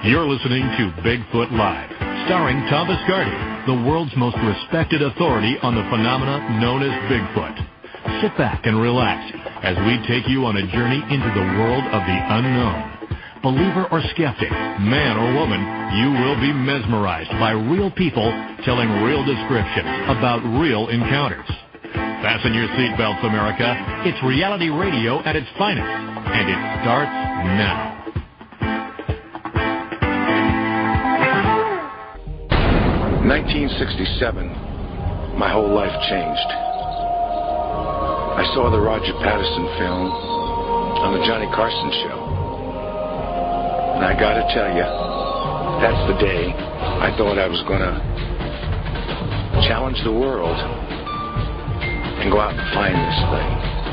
You're listening to Bigfoot Live, starring Tom Biscardi, the world's most respected authority on the phenomena known as Bigfoot. Sit back and relax as we take you on a journey into the world of the unknown. Believer or skeptic, man or woman, you will be mesmerized by real people telling real descriptions about real encounters. Fasten your seatbelts, America. It's reality radio at its finest, and it starts now. 1967, my whole life changed. I saw the Roger Patterson film on the Johnny Carson show. And I gotta tell you, that's the day I thought I was gonna challenge the world and go out and find this thing.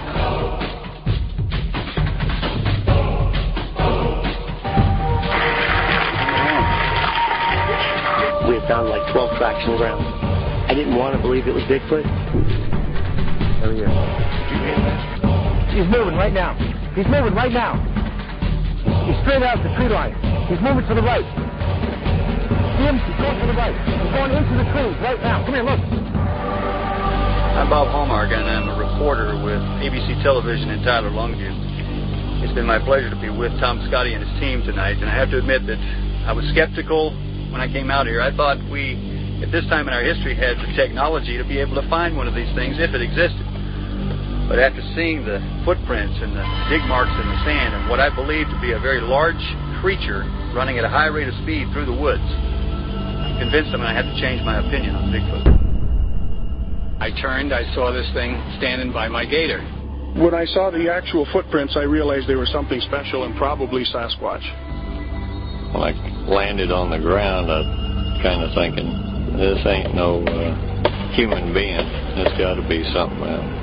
We had found like 12 tracks in the ground. I didn't want to believe it was Bigfoot. Oh, yeah. Did you hear that? He's moving right now. He's moving right now. He's straight out the tree line. He's moving to the right. See him? He's going to the right. He's going into the trees right now. Come here, look. I'm Bob Hallmark, and I'm a reporter with ABC Television in Tyler, Longview. It's been my pleasure to be with Tom Biscardi and his team tonight, and I have to admit that I was skeptical when I came out here. I thought we, at this time in our history, had the technology to be able to find one of these things if it existed. But after seeing the footprints and the dig marks in the sand and what I believe to be a very large creature running at a high rate of speed through the woods, I'm convinced I'm going to have to change my opinion on Bigfoot. I turned, I saw this thing standing by my gator. When I saw the actual footprints, I realized they were something special and probably Sasquatch. When I landed on the ground, I was kind of thinking, this ain't no human being. This got to be something else.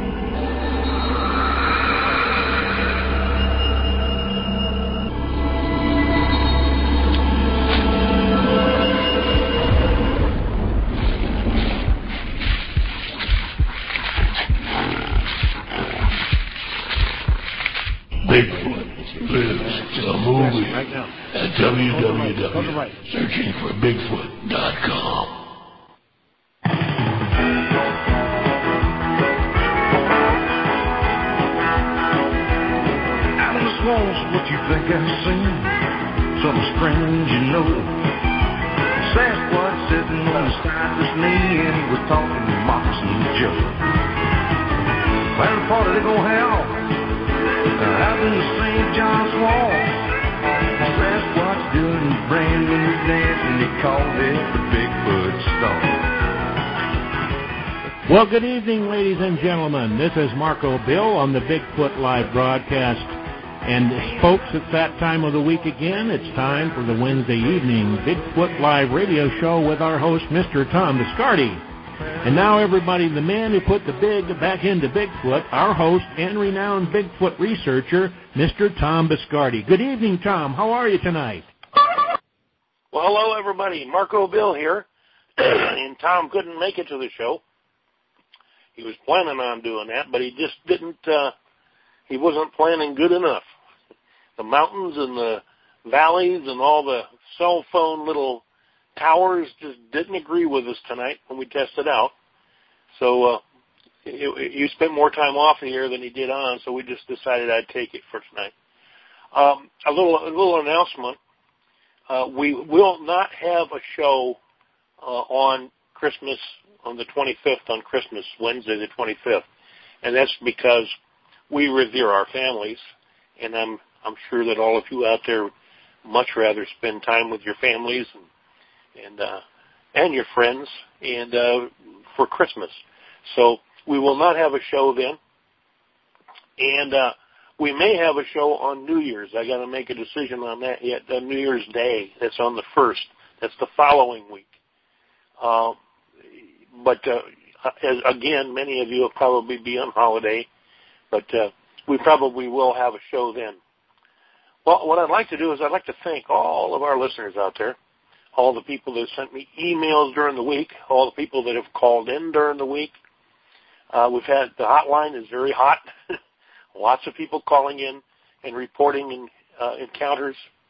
Bigfoot lives, a movie at www.searchingforbigfoot.com. Adam's walls, what you think I've seen? Something strange, you know. Sasquatch sitting on the side of his knee, and he was talking to Moccasin Joe. Plan a party they gonna have out in the St. John's Wall. The Sasquatch doing a brand new dance, and they called it the Bigfoot Stomp. Well, good evening, ladies and gentlemen. This is Marco Bill on the Bigfoot Live broadcast. And folks, it's that time of the week again. It's time for the Wednesday evening Bigfoot Live radio show with our host, Mr. Tom Biscardi. And now, everybody, the man who put the big back into Bigfoot, our host and renowned Bigfoot researcher, Mr. Tom Biscardi. Good evening, Tom. How are you tonight? Well, hello, everybody. Marco Bill here. And Tom couldn't make it to the show. He was planning on doing that, but he just didn't, he wasn't planning good enough. The mountains and the valleys and all the cell phone little towers just didn't agree with us tonight when we tested out. So you spent more time off the air than he did on, so we just decided I'd take it for tonight. A little announcement. We will not have a show on Christmas, on the 25th, on Christmas, Wednesday the 25th. And that's because we revere our families, and I'm sure that all of you out there much rather spend time with your families and your friends and for Christmas. So we will not have a show then. And we may have a show on New Year's. I got to make a decision on that yet. New Year's Day, that's on the 1st. That's the following week. But again, many of you will probably be on holiday, but we probably will have a show then. Well, what I'd like to do is I'd like to thank all of our listeners out there, all the people that sent me emails during the week, all the people that have called in during the week. We've had, the hotline is very hot. Lots of people calling in and reporting encounters.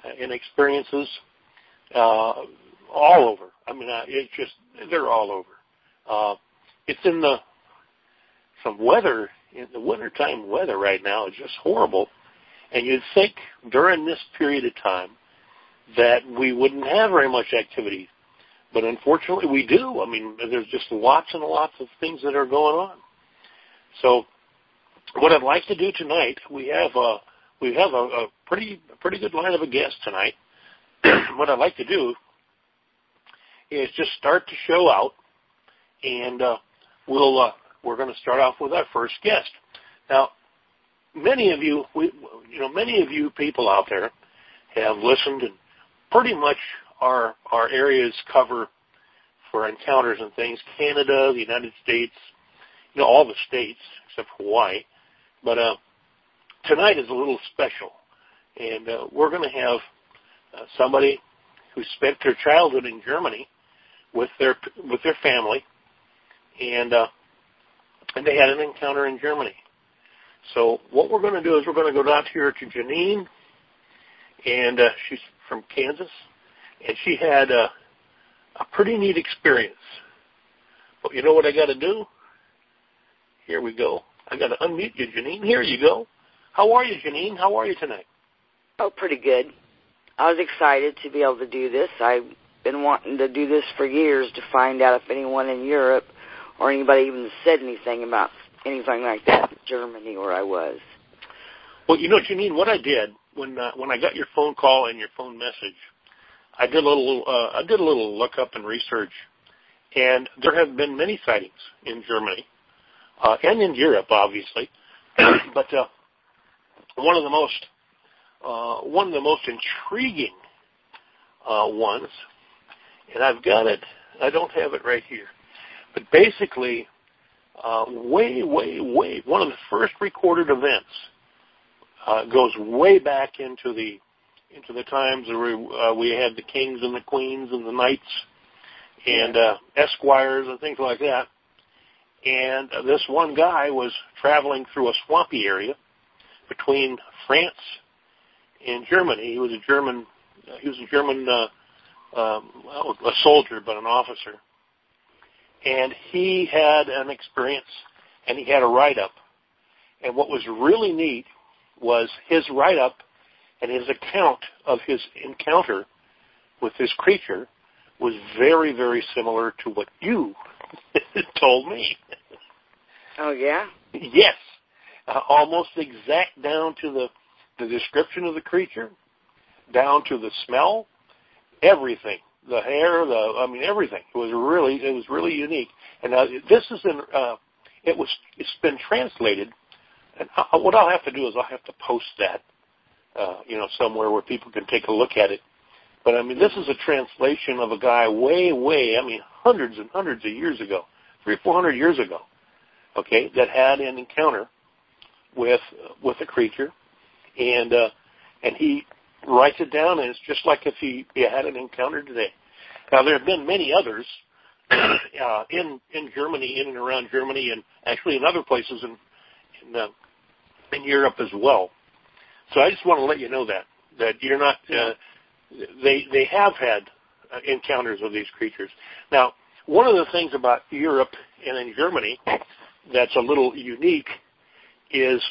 and experiences all over. I mean, it's just, they're all over. It's in some weather, in the wintertime weather right now is just horrible. And you'd think during this period of time that we wouldn't have very much activity. But unfortunately we do. I mean, there's just lots and lots of things that are going on. So what I'd like to do tonight, we have a pretty good line of a guest tonight. What I'd like to do is just start the show out, and we're going to start off with our first guest. Now, many of you people out there have listened, and pretty much our areas cover for encounters and things: Canada, the United States, all the states except for Hawaii. But tonight is a little special, and we're going to have somebody who spent their childhood in Germany with their family, and they had an encounter in Germany. So what we're going to do is we're going to go down here to Janine, and she's from Kansas, and she had a pretty neat experience. But you know what I got to do? Here we go. I got to unmute you, Janine. Here you go. How are you, Janine? How are you tonight? Oh, pretty good. I was excited to be able to do this. I've been wanting to do this for years to find out if anyone in Europe or anybody even said anything about anything like that in Germany where I was. Well, Janine, what I did when I got your phone call and your phone message, I did a little look up and research, and there have been many sightings in Germany and in Europe, obviously. But one of the most intriguing ones, and I've got it. I don't have it right here, but basically, way one of the first recorded events goes way back into the times where we had the kings and the queens and the knights and esquires and things like that. And this one guy was traveling through a swampy area between France and Germany. He was a German a soldier, but an officer. And he had an experience, and he had a write-up. And what was really neat was his write-up and his account of his encounter with this creature was very, very similar to what you told me. Oh, yeah? Yes. Almost exact down to the description of the creature, down to the smell, everything. The hair, everything. It was really unique. And this is it's been translated. And what I'll have to do is I'll have to post that, somewhere where people can take a look at it. But this is a translation of a guy way, hundreds and hundreds of years ago, 300 or 400 years ago, okay, that had an encounter with a creature, and he writes it down, and it's just like if he had an encounter today. Now, there have been many others in Germany, in and around Germany, and actually in other places in Europe as well. So I just want to let you know that you're not. They have had encounters with these creatures. Now, one of the things about Europe and in Germany that's a little unique is,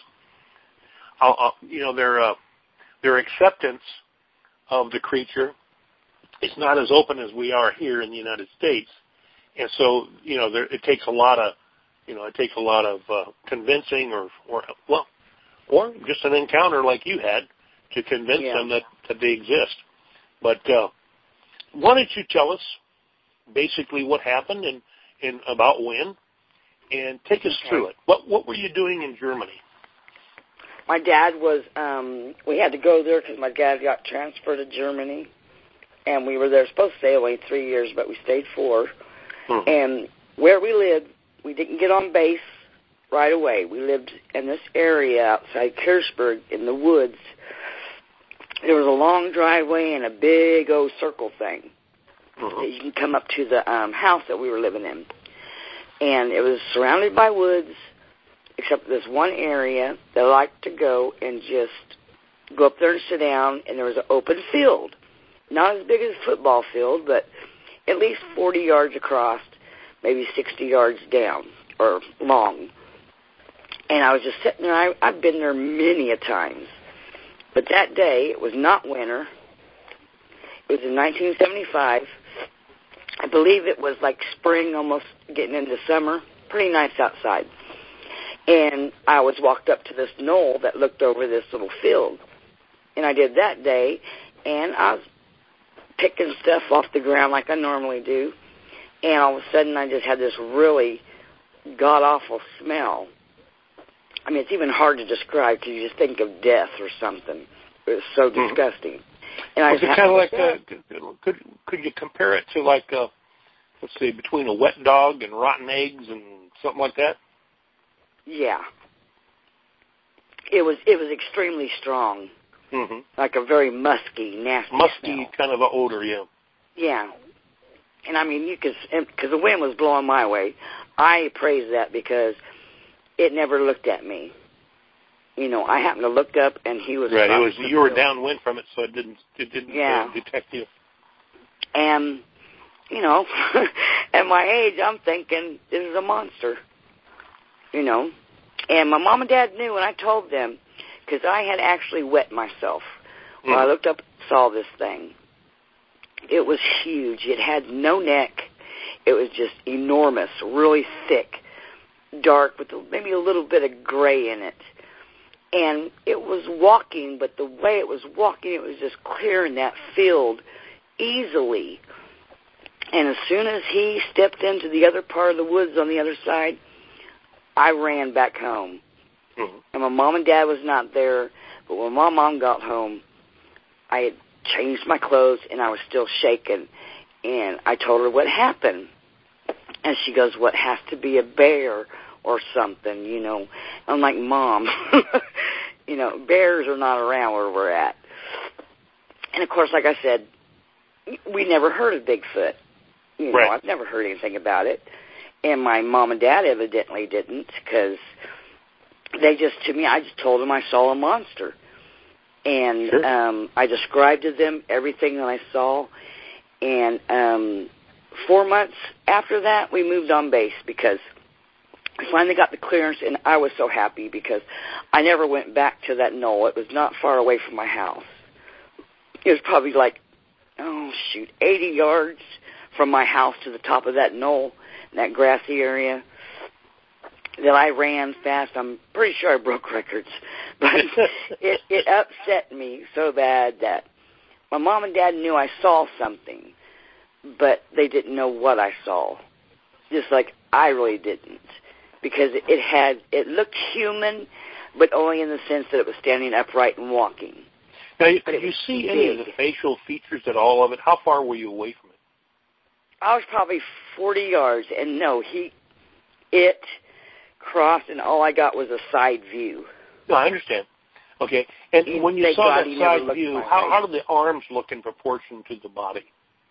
their acceptance of the creature is not as open as we are here in the United States, and so it takes a lot of convincing or just an encounter like you had to convince them that they exist. But why don't you tell us basically what happened and about when, and take us through it. What were you doing in Germany? My dad was, we had to go there because my dad got transferred to Germany, and we were there supposed to stay only 3 years, but we stayed 4. And where we lived, we didn't get on base right away. We lived in this area outside Kirchberg in the woods. There was a long driveway and a big old circle thing. You can come up to the house that we were living in. And it was surrounded by woods, except this one area that I liked to go and just go up there and sit down, and there was an open field. Not as big as a football field, but at least 40 yards across, maybe 60 yards down or long. And I was just sitting there. I've been there many a times. But that day, it was not winter. It was in 1975. I believe it was like spring, almost getting into summer. Pretty nice outside. And I always walked up to this knoll that looked over this little field. And I did that day, and I was picking stuff off the ground like I normally do. And all of a sudden, I just had this really god-awful smell. I mean, it's even hard to describe because you just think of death or something. It was so disgusting. And I was it kind of like, could you compare it to like, let's say, between a wet dog and rotten eggs and something like that? Yeah. It was extremely strong. Mm-hmm. Like a very musky, nasty smell. Kind of an odor, yeah. Yeah. And I mean, because the wind was blowing my way. I praise that because it never looked at me. You know, I happened to look up, and he was... Right, you were downwind from it, so it didn't detect you. And, you know, at my age, I'm thinking, this is a monster. You know. And my mom and dad knew, and I told them, because I had actually wet myself. When I looked up and saw this thing. It was huge. It had no neck. It was just enormous, really thick, dark, with maybe a little bit of gray in it. And it was walking, but the way it was walking, it was just clearing that field easily. And as soon as he stepped into the other part of the woods on the other side, I ran back home. Mm-hmm. And my mom and dad was not there, but when my mom got home, I had changed my clothes, and I was still shaking. And I told her what happened. And she goes, "What has to be a bear or something, you know." I'm like, "Mom, you know, bears are not around where we're at." And, of course, like I said, we never heard of Bigfoot. You know, right. I've never heard anything about it. And my mom and dad evidently didn't, because they just, to me, I just told them I saw a monster. And sure. I described to them everything that I saw. And 4 months after that, we moved on base because I finally got the clearance, and I was so happy because I never went back to that knoll. It was not far away from my house. It was probably like, 80 yards from my house to the top of that knoll, that grassy area, that I ran fast. I'm pretty sure I broke records. But it upset me so bad that my mom and dad knew I saw something, but they didn't know what I saw, just like I really didn't, because it looked human, but only in the sense that it was standing upright and walking. Now, did you see any of the facial features at all of it? How far were you away from it? I was probably 40 yards, and no, it crossed, and all I got was a side view. No, I understand. Okay, and when you saw that side view, how did the arms look in proportion to the body?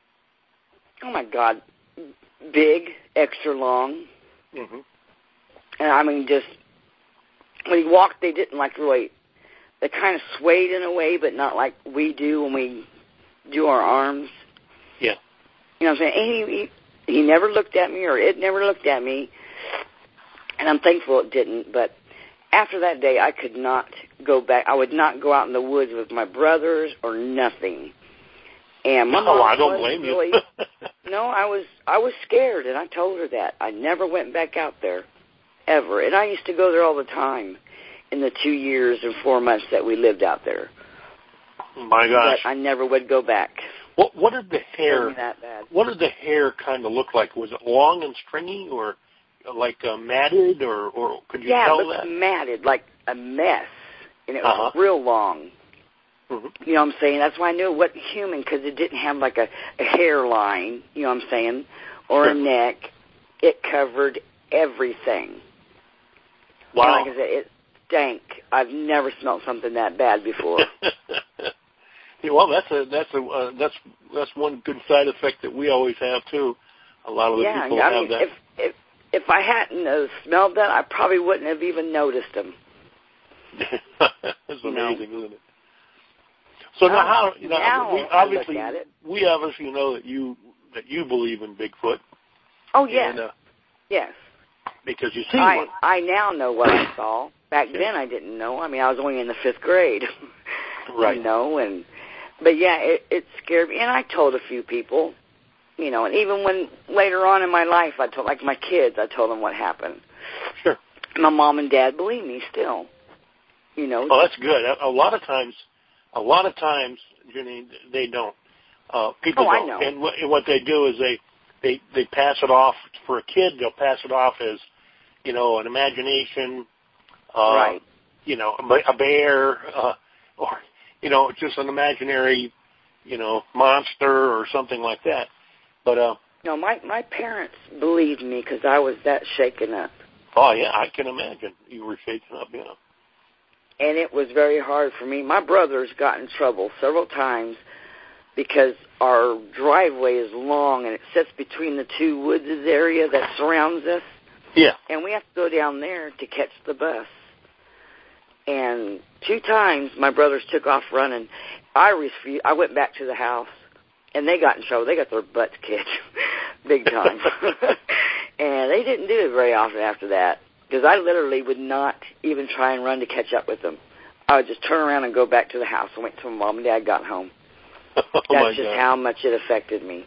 Oh, my God. Big, extra long. Mm-hmm. And, I mean, just, when he walked, they didn't, like, really, they kind of swayed in a way, but not like we do when we do our arms. Yeah. You know what I'm saying? He never looked at me, or it never looked at me, and I'm thankful it didn't, but after that day, I could not go back. I would not go out in the woods with my brothers or nothing. And my mom I don't blame really, you. No, I was scared, and I told her that. I never went back out there, ever. And I used to go there all the time in the 2 years and 4 months that we lived out there. My gosh. But I never would go back. What did the hair? That bad. What did the hair kind of look like? Was it long and stringy, or like matted, or could you tell that? Yeah, it was matted, like a mess, and it was real long. Mm-hmm. You know what I'm saying? That's why I knew it wasn't human, because it didn't have like a hairline, you know what I'm saying, or a neck. It covered everything. Wow. And like I said, it stank. I've never smelled something that bad before. Yeah, well, that's one good side effect that we always have too. A lot of the people have that. If I hadn't smelled that, I probably wouldn't have even noticed them. It's amazing, isn't it? So now, how we obviously know that you believe in Bigfoot. Oh yes, and, yes. Because you see one. I now know what I saw. Back then, I didn't know. I mean, I was only in the 5th grade. Right. You know, but yeah, it scared me, and I told a few people. You know, and even when later on in my life, I told, like my kids, I told them what happened. Sure. My mom and dad believe me still. You know. Oh, that's good. A lot of times, Janine, they don't. People don't. I know. And what they do is they pass it off. For a kid, they'll pass it off as, you know, an imagination. Right. You know, a bear, or, you know, just an imaginary, you know, monster or something like that. But no, my parents believed me because I was that shaken up. Oh yeah, I can imagine you were shaken up, you know. And it was very hard for me. My brother's got in trouble several times because our driveway is long and it sits between the two woods area that surrounds us. Yeah. And we have to go down there to catch the bus. And 2 times my brothers took off running. I refused. I went back to the house, and they got in trouble. They got their butts kicked big time. And they didn't do it very often after that because I literally would not even try and run to catch up with them. I would just turn around and go back to the house and wait until Mom and Dad got home. That's just how much it affected me.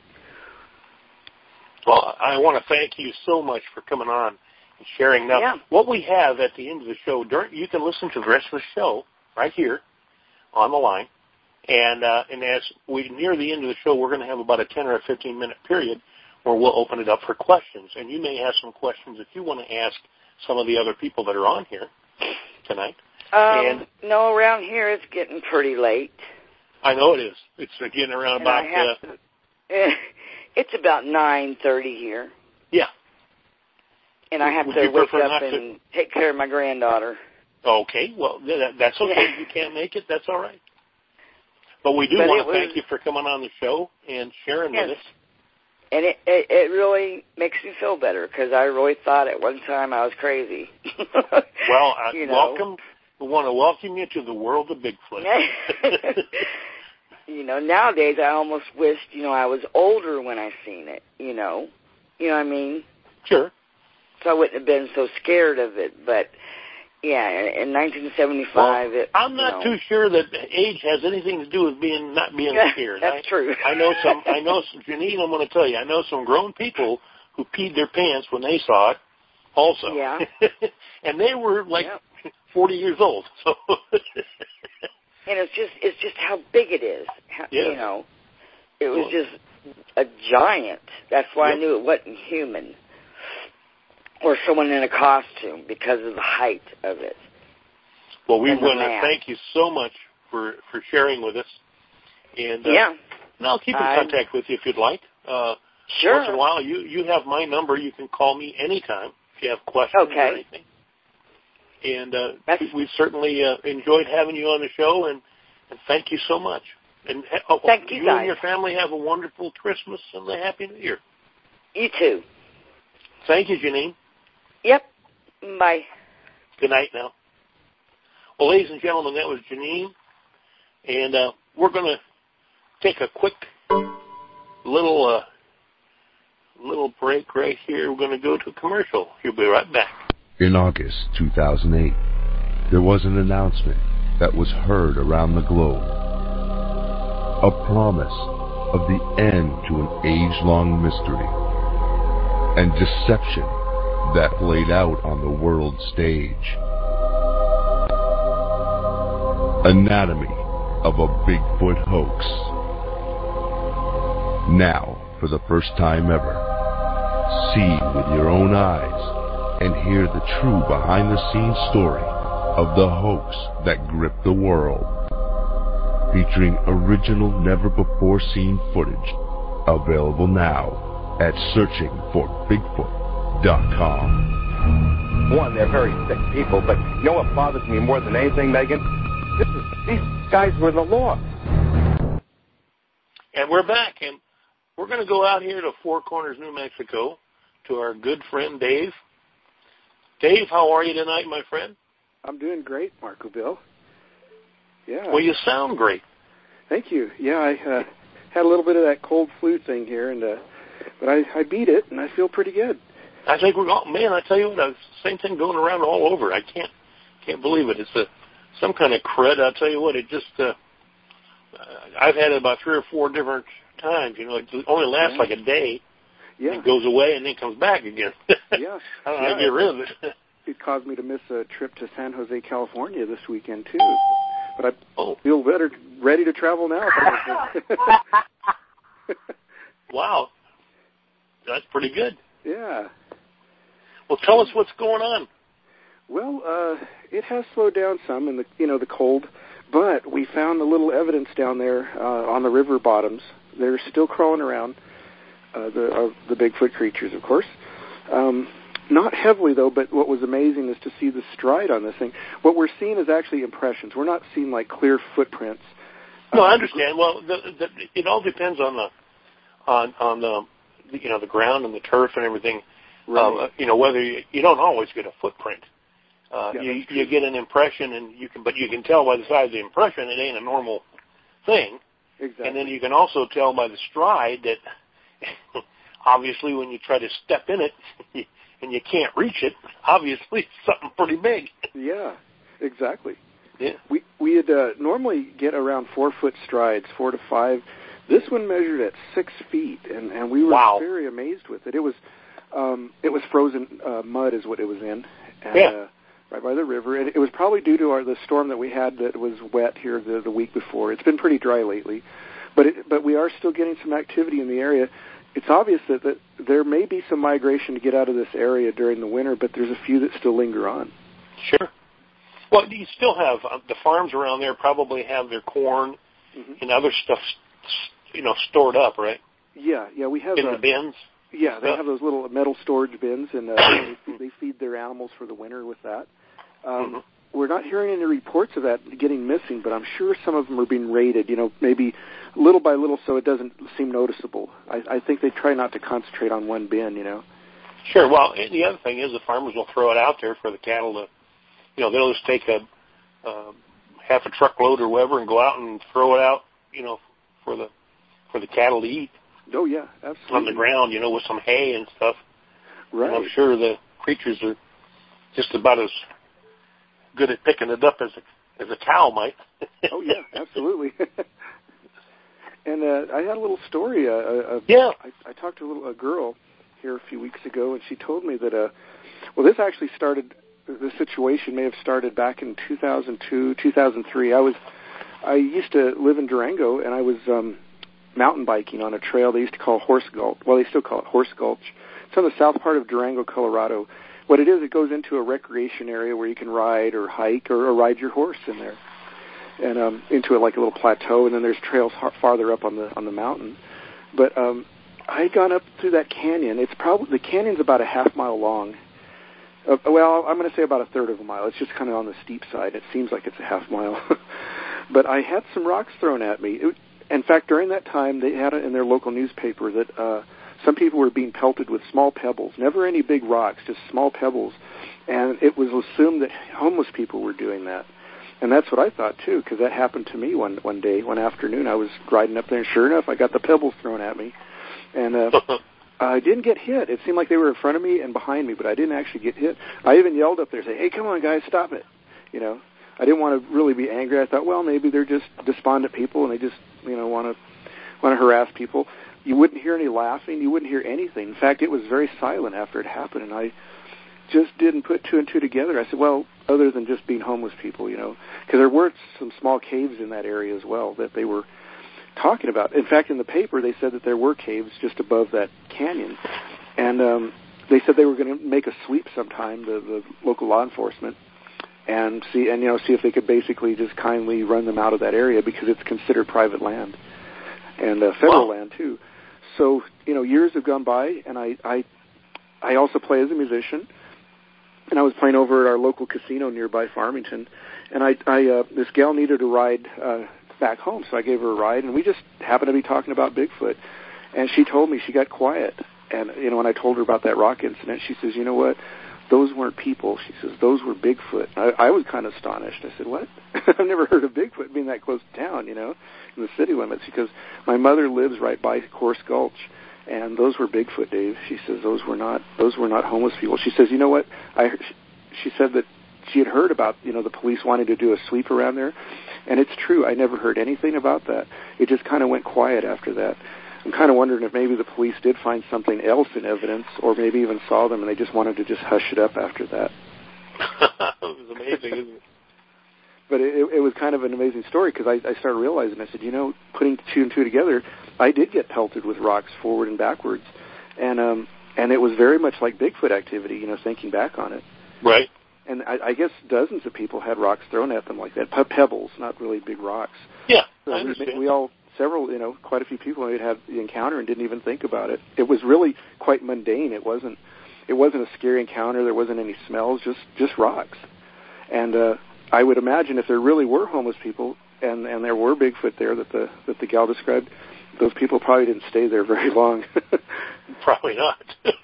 Well, I want to thank you so much for coming on and sharing. Now, what we have at the end of the show, you can listen to the rest of the show right here on the line. And as we near the end of the show, we're going to have about a 10 or a 15-minute period where we'll open it up for questions. And you may have some questions if you want to ask some of the other people that are on here tonight. No, around here it's getting pretty late. I know it is. It's getting around about... it's about 9:30 here. Yeah. And I have to wake up and take care of my granddaughter. Okay. Well, that's okay. If you can't make it, that's all right. But we do want to thank you for coming on the show and sharing with us. And it really makes me feel better because I really thought at one time I was crazy. Well, welcome. We want to welcome you to the world of Bigfoot. You know, nowadays I almost wished, you know, I was older when I seen it, you know. You know what I mean? Sure. So I wouldn't have been so scared of it. But, yeah, in 1975... I'm not too sure that age has anything to do with not being scared. That's true. I know Janine, I'm going to tell you, I know some grown people who peed their pants when they saw it also. Yeah. And they were like 40 years old. So... And it's just how big it is. You know, it was just a giant. That's why I knew it wasn't human or someone in a costume because of the height of it. Well, we want to thank you so much for sharing with us. And I'll keep in contact with you if you'd like. Sure. Once in a while, you have my number. You can call me anytime if you have questions or anything. And we've certainly enjoyed having you on the show, and thank you so much. And thank you, guys. And your family have a wonderful Christmas and a Happy New Year. You too. Thank you, Janine. Yep. Bye. Good night now. Well, ladies and gentlemen, that was Janine, and we're going to take a quick little break right here. We're going to go to a commercial. We'll be right back. In August 2008, there was an announcement that was heard around the globe. A promise of the end to an age-long mystery and deception that played out on the world stage. Anatomy of a Bigfoot hoax. Now, for the first time ever, see with your own eyes and hear the true behind-the-scenes story of the hoax that gripped the world. Featuring original, never-before-seen footage. Available now at searchingforbigfoot.com. One, they're very sick people, but you know what bothers me more than anything, Megan? These guys were the law. And we're back, and we're going to go out here to Four Corners, New Mexico, to our good friend Dave. Dave, how are you tonight, my friend? I'm doing great, Marco Bill. Yeah. Well, you sound great. Thank you. Yeah, I had a little bit of that cold flu thing here, and but I beat it, and I feel pretty good. I think we're going. Man, I tell you what, the same thing going around all over. I can't believe it. It's some kind of crud. I tell you what, it just. I've had it about 3 or 4 different times. You know, it only lasts like a day. Yeah. It goes away and then comes back again. Yeah. I don't know how to get rid of it. It caused me to miss a trip to San Jose, California this weekend, too. But I feel better, ready to travel now. Wow. That's pretty good. Yeah. Well, tell us what's going on. Well, it has slowed down some in the cold, but we found a little evidence down there on the river bottoms. They're still crawling around, the Bigfoot creatures, of course. Not heavily, though, but what was amazing is to see the stride on this thing. What we're seeing is actually impressions. We're not seeing, like, clear footprints. No, I understand. Well, it all depends on the the ground and the turf and everything. Right. Whether you don't always get a footprint. You get an impression, and you can tell by the size of the impression it ain't a normal thing. Exactly. And then you can also tell by the stride that obviously when you try to step in it and you can't reach it, obviously it's something pretty big. Yeah, exactly. Yeah. We had normally get around 4-foot strides, 4 to 5. This one measured at 6 feet, and we were very amazed with it. It was frozen mud is what it was in, and, right by the river. And it was probably due to the storm that we had that was wet here the week before. It's been pretty dry lately, but we are still getting some activity in the area. It's obvious that there may be some migration to get out of this area during the winter, but there's a few that still linger on. Sure. Well, you still have the farms around there probably have their corn and other stuff, stored up, right? Yeah, we have in the bins. Yeah, they have those little metal storage bins, and they feed their animals for the winter with that. We're not hearing any reports of that getting missing, but I'm sure some of them are being raided, maybe little by little so it doesn't seem noticeable. I think they try not to concentrate on one bin, Sure. Well, and the other thing is the farmers will throw it out there for the cattle to, they'll just take a half a truckload or whatever and go out and throw it out, for the cattle to eat. Oh, yeah, absolutely. On the ground, with some hay and stuff. Right. And I'm sure the creatures are just about as good at picking it up as a cow might. Oh, yeah, absolutely. And I had a little story. I talked to a girl here a few weeks ago, and she told me that, this actually started, the situation may have started back in 2002, 2003. I used to live in Durango, and I was mountain biking on a trail they used to call Horse Gulch. Well, they still call it Horse Gulch. It's on the south part of Durango, Colorado. What it is, it goes into a recreation area where you can ride or hike or ride your horse in there, and into like a little plateau. And then there's trails farther up on the mountain. But I had gone up through that canyon. The canyon's about a half mile long. I'm going to say about a third of a mile. It's just kind of on the steep side. It seems like it's a half mile. But I had some rocks thrown at me. In fact, during that time, they had it in their local newspaper that some people were being pelted with small pebbles, never any big rocks, just small pebbles. And it was assumed that homeless people were doing that. And that's what I thought, too, because that happened to me one afternoon. I was riding up there, and sure enough, I got the pebbles thrown at me. And I didn't get hit. It seemed like they were in front of me and behind me, but I didn't actually get hit. I even yelled up there, say, "Hey, come on, guys, stop it." I didn't want to really be angry. I thought, well, maybe they're just despondent people, and they just, want to harass people. You wouldn't hear any laughing. You wouldn't hear anything. In fact, it was very silent after it happened, and I just didn't put two and two together. I said, well, other than just being homeless people, because there were some small caves in that area as well that they were talking about. In fact, in the paper, they said that there were caves just above that canyon, and they said they were going to make a sweep sometime, the local law enforcement, and see if they could basically just kindly run them out of that area because it's considered private land and federal land too. So years have gone by, and I also play as a musician, and I was playing over at our local casino nearby Farmington, and I this gal needed a ride back home, so I gave her a ride, and we just happened to be talking about Bigfoot, and she told me she got quiet, and when I told her about that rock incident, she says, "You know what? those weren't people. She says, those were Bigfoot. I was kind of astonished. I said, what? I've never heard of Bigfoot being that close to town, in the city limits, because my mother lives right by Coarse Gulch, and those were Bigfoot, Dave. She says, those were not homeless people. She says, you know what? She said that she had heard about, the police wanting to do a sweep around there, and it's true. I never heard anything about that. It just kind of went quiet after that. I'm kind of wondering if maybe the police did find something else in evidence, or maybe even saw them and they just wanted to just hush it up after that. It was amazing, isn't it? But it was kind of an amazing story, because I started realizing, I said, putting two and two together, I did get pelted with rocks forward and backwards, and it was very much like Bigfoot activity, thinking back on it. Right. And I guess dozens of people had rocks thrown at them like that, pebbles, not really big rocks. Yeah, so I understand. We all, quite a few people had had the encounter and didn't even think about it. It was really quite mundane. It wasn't a scary encounter. There wasn't any smells, just rocks. And I would imagine if there really were homeless people and there were Bigfoot there that the gal described, those people probably didn't stay there very long. Probably not.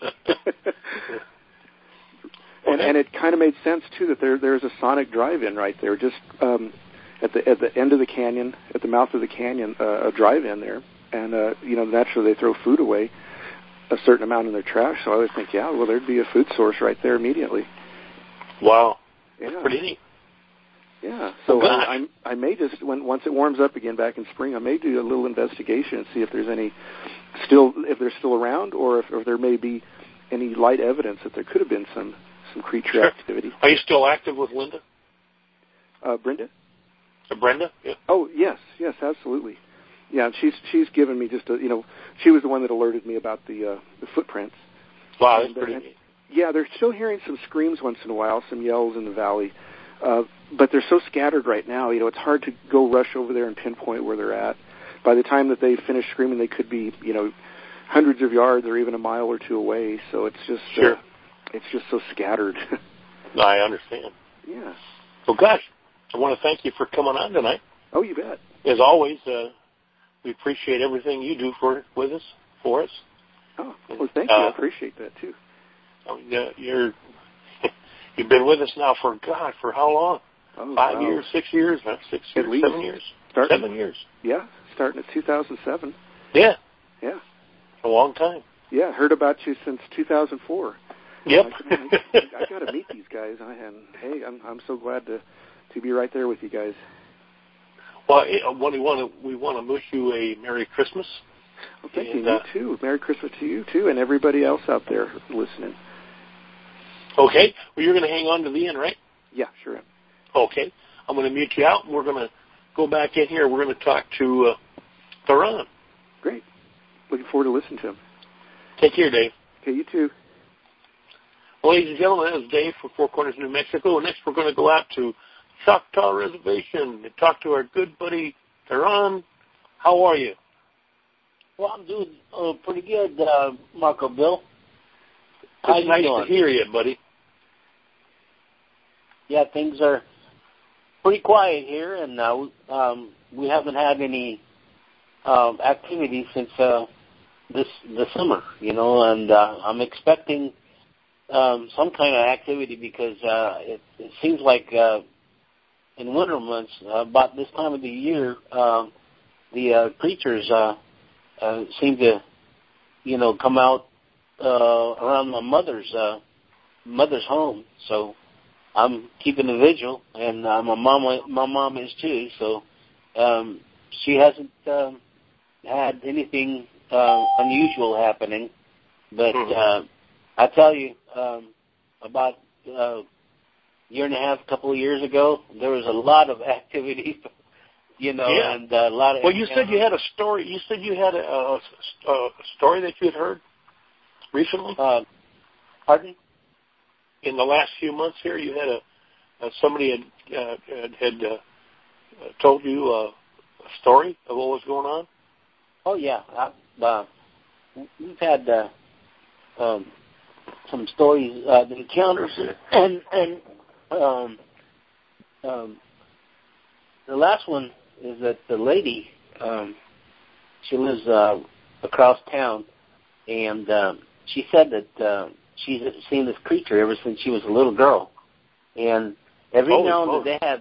And it kind of made sense too that there's a Sonic drive-in right there, just at the end of the canyon, at the mouth of the canyon, a drive-in there, and naturally they throw food away, a certain amount in their trash. So I would think, there'd be a food source right there immediately. Wow, yeah. That's pretty neat. Yeah, so I may just once it warms up again back in spring, I may do a little investigation and see if there's if they're still around, or if there may be any light evidence that there could have been some creature activity. Are you still active with Linda? Brenda? Brenda? Yeah. Oh, yes, absolutely. Yeah, she's given me just she was the one that alerted me about the footprints. Wow, that's pretty neat. Yeah, they're still hearing some screams once in a while, some yells in the valley, but they're so scattered right now. It's hard to go rush over there and pinpoint where they're at. By the time that they finish screaming, they could be hundreds of yards or even a mile or two away. So it's just it's just so scattered. I understand. Yeah. Well, gosh, I want to thank you for coming on tonight. Oh, you bet. As always, we appreciate everything you do for us. Oh, well, thank you. I appreciate that, too. You've been with us now for how long? Oh, 5 years, 6 years, 6 years, at least. 7 years? 7 years. Yeah, starting at 2007. Yeah. Yeah. A long time. Yeah, heard about you since 2004. Yep. I got to meet these guys, and hey, I'm so glad to be right there with you guys. Well, we want to wish you a Merry Christmas. Well, thank you. You too. Merry Christmas to you too, and everybody else out there listening. Okay. Well, you're going to hang on to the end, right? Yeah, sure am. Okay. I'm going to mute you out, and we're going to go back in here. We're going to talk to Theron. Great. Looking forward to listening to him. Take care, Dave. Okay, you too. Well, ladies and gentlemen, that is Dave from Four Corners, New Mexico. And next we're going to go out to Choctaw Reservation and talk to our good buddy, Theron. How are you? Well, I'm doing pretty good, Marco Bill. It's nice to hear you, buddy. Yeah, things are pretty quiet here, and we haven't had any activity since the summer, and I'm expecting some kind of activity because it seems like in winter months, about this time of the year, the creatures seem to, come out around my mother's home. So I'm keeping a vigil, and my mom is too. So she hasn't had anything unusual happening, but I tell you, about a year and a half, couple of years ago, there was a lot of activity, and a lot of. Well, you said you had a story. You said you had a story that you had heard recently. Pardon? In the last few months here, you had somebody had told you a story of what was going on. Oh yeah, we've had some stories, encounters, and the last one is that the lady, she lives across town, and she said that she's seen this creature ever since she was a little girl. And every now and then they had...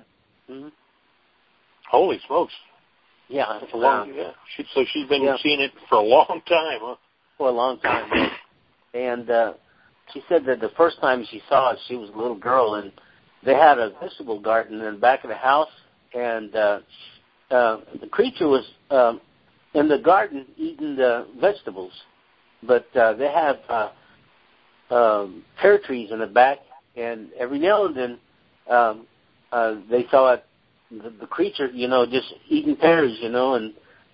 Holy smokes. Yeah. That's a long, so she's been seeing it for a long time, huh? For a long time, And she said that the first time she saw it, she was a little girl, and they had a vegetable garden in the back of the house, and the creature was in the garden eating the vegetables. But they have pear trees in the back, and every now and then they saw it, the creature, just eating pears, and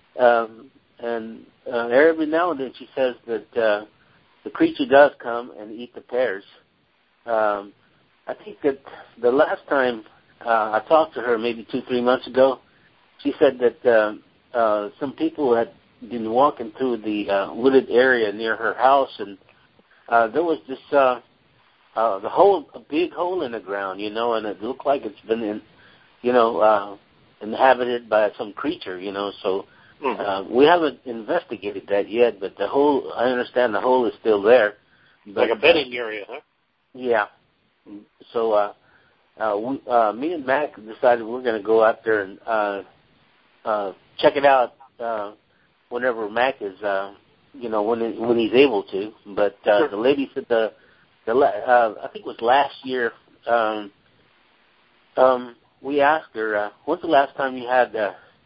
every now and then she says that the creature does come and eat the pears. I think that the last time I talked to her, maybe 2-3 months ago, she said that some people had been walking through the wooded area near her house, and there was this a big hole in the ground, and it looked like it's been inhabited by some creature, So we haven't investigated that yet, but I understand the hole is still there. But, like a bedding area, huh? Yeah. So me and Mac decided we're going to go out there and check it out whenever Mac is, when he's able to. But the lady said I think it was last year. We asked her, when's the last time you had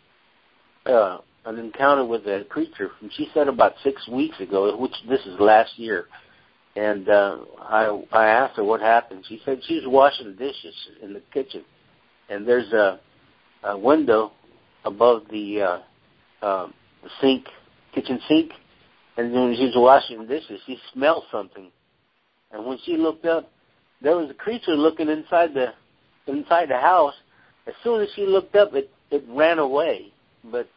an encounter with a creature? And she said about 6 weeks ago, which this is last year. And I asked her what happened. She said she was washing dishes in the kitchen, and there's a window above the kitchen sink. And when she was washing dishes, she smelled something. And when she looked up, there was a creature looking inside the house. As soon as she looked up, it ran away. But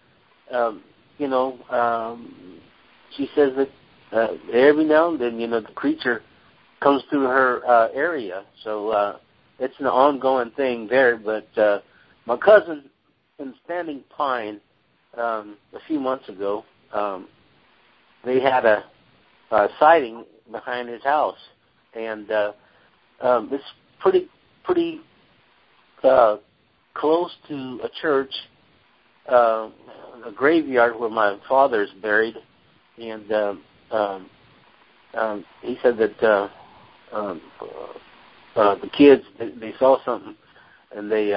she says that every now and then, the creature comes through her area. So it's an ongoing thing there. But my cousin in Standing Pine, a few months ago, they had a sighting behind his house, and it's pretty close to a church, a graveyard where my father is buried, and he said that the kids they saw something, and they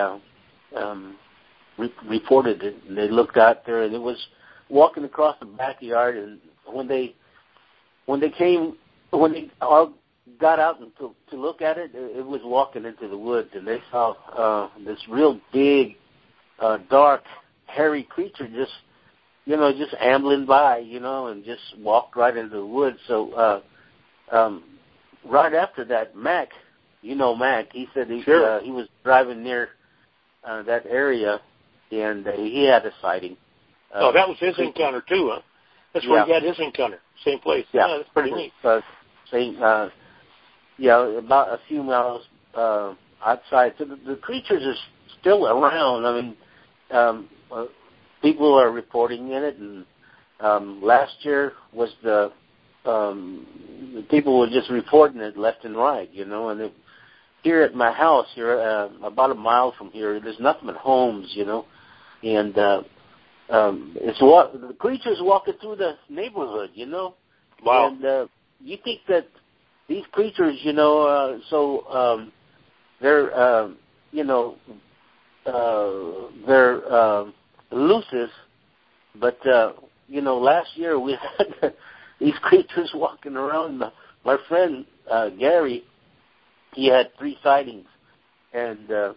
reported it, and they looked out there, and it was walking across the backyard, and when they all got out and to look at it, it was walking into the woods, and they saw this real big, dark, hairy creature just ambling by, and just walked right into the woods. So right after that, Mac, Mac, he said he was driving near that area, and he had a sighting. That was his encounter too, huh? That's where he had his encounter. Same place. Yeah, that's pretty neat. About a few miles outside. So the creatures are still around. I mean, people are reporting in it, and last year was the people were just reporting it left and right, and here at my house, here about a mile from here, there's nothing but homes, and the creatures walking through the neighborhood, Wow. And you think that these creatures, they're elusive, but last year we had these creatures walking around. My friend Gary, he had 3 sightings, and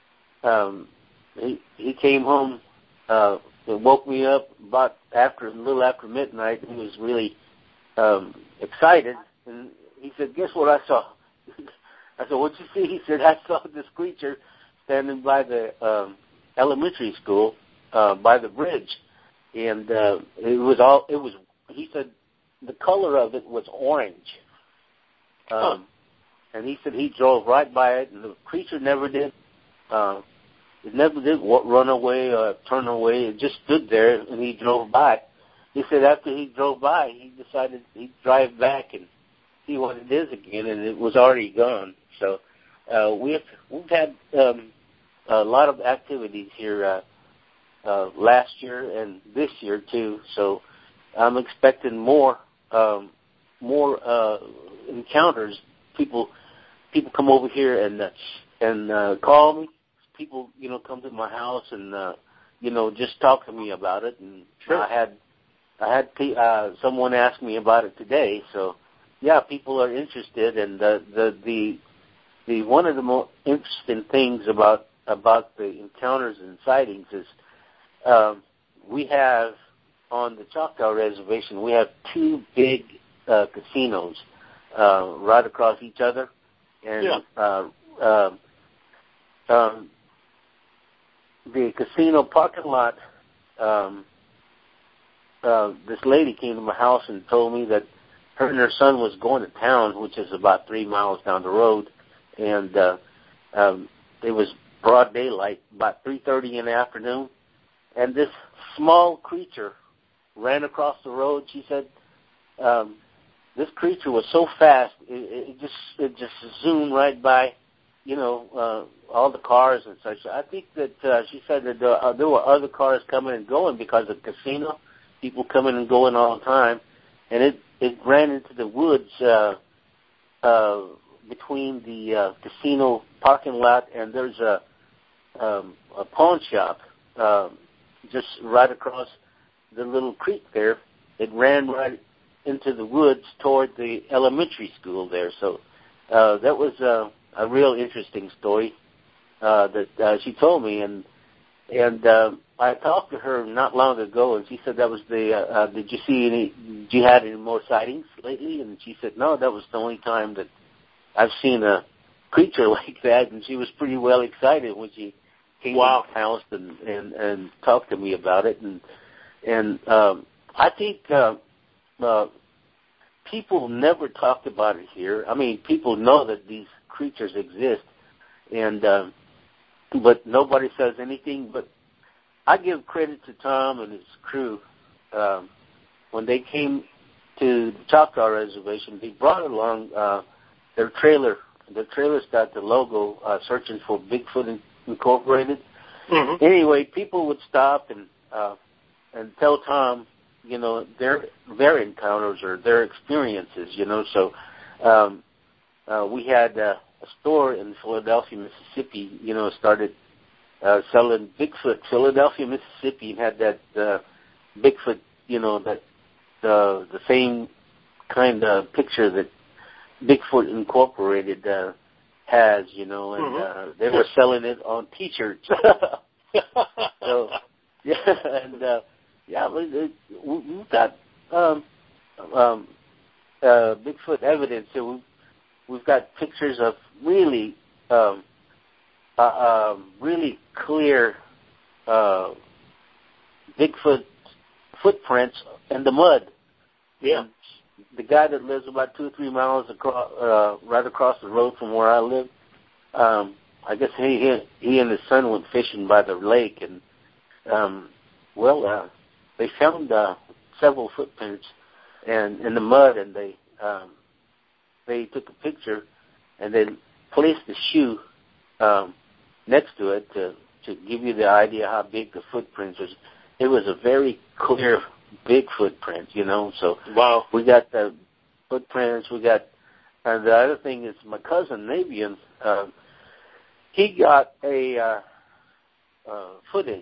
he came home. It woke me up about a little after midnight. He was really excited, and he said, "Guess what I saw?" I said, "What'd you see?" He said, "I saw this creature standing by the elementary school by the bridge, and he said the color of it was orange." And he said he drove right by it, and the creature never did. It never did run away or turn away. It just stood there, and he drove by. He said after he drove by, he decided he'd drive back and see what it is again, and it was already gone. So we've had a lot of activities here last year and this year too. So I'm expecting more encounters. People come over here and call me. People, come to my house and just talk to me about it. And sure. I had someone ask me about it today. So yeah, people are interested. And the one of the most interesting things about the encounters and sightings is we have on the Choctaw Reservation, we have two big casinos right across each other, and the casino parking lot. This lady came to my house and told me that her and her son was going to town, which is about 3 miles down the road, and it was broad daylight, about 3:30 in the afternoon, and this small creature ran across the road. She said this creature was so fast, it just zoomed right by, all the cars and such. I think that she said that there were other cars coming and going because of the casino, people coming and going all the time, and it ran into the woods between the casino parking lot, and there's a pawn shop just right across the little creek there. It ran right into the woods toward the elementary school there. So that was a real interesting story that she told me, and I talked to her not long ago, and she said that was the. Did you had any more sightings lately? And she said no, that was the only time that I've seen a creature like that, and she was pretty well excited when she came to the house and talked to me about it, and I think people never talked about it here. I mean, people know that these creatures exist, and but nobody says anything. But I give credit to Tom and his crew. When they came to the Choctaw Reservation, they brought along their trailer. The trailer's got the logo, Searching for Bigfoot Incorporated. Mm-hmm. Anyway, people would stop and tell Tom, their encounters or their experiences, So we had a store in Philadelphia, Mississippi, started selling Bigfoot. Philadelphia, Mississippi had that Bigfoot, that the same kind of picture that Bigfoot Incorporated has, and they were selling it on T-shirts. So, we've got Bigfoot evidence. So we've got pictures of really, really clear Bigfoot footprints in the mud. Yeah. And the guy that lives about 2 or 3 miles across, right across the road from where I live, I guess he and his son went fishing by the lake, and they found several footprints and in the mud, and they took a picture and then placed the shoe next to it to give you the idea how big the footprints was. It was a very clear, big footprint, So we got the footprints. We got, and the other thing is my cousin Navian. He got a footage.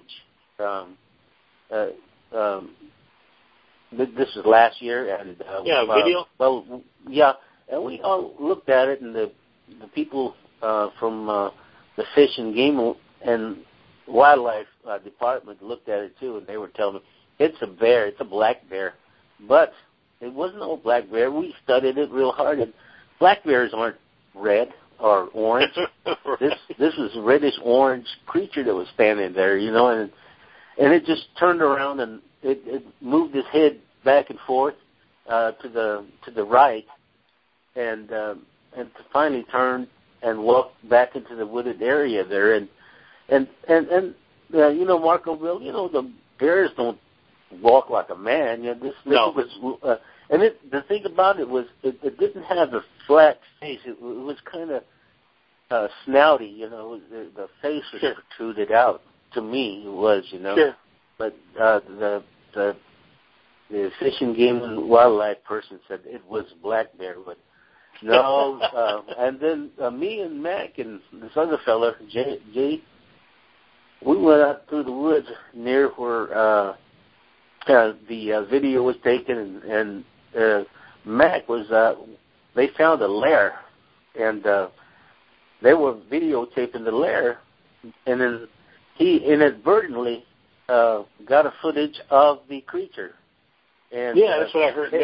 This was last year, and video. And we all looked at it, and the people from the Fish and Game and Wildlife Department looked at it too, and they were telling me it's a bear, it's a black bear, but it wasn't no black bear. We studied it real hard, and black bears aren't red or orange. This was a reddish orange creature that was standing there, and it just turned around and it moved its head back and forth to the right, and finally turned and walked back into the wooded area there, and Marco Bill, the bears don't walk like a man. You know, this was, and the thing about it was it didn't have a flat face. It was kind of snouty. You know, the face was protruded out. To me, it was, you know. Sure. But the Fish and Game and Wildlife person said it was black bear, but no. And then me and Mac and this other fella, Jay, we went out through the woods near where the video was taken, and Mac was. They found a lair, and they were videotaping the lair, and then he inadvertently got a footage of the creature. And, yeah, that's what I heard.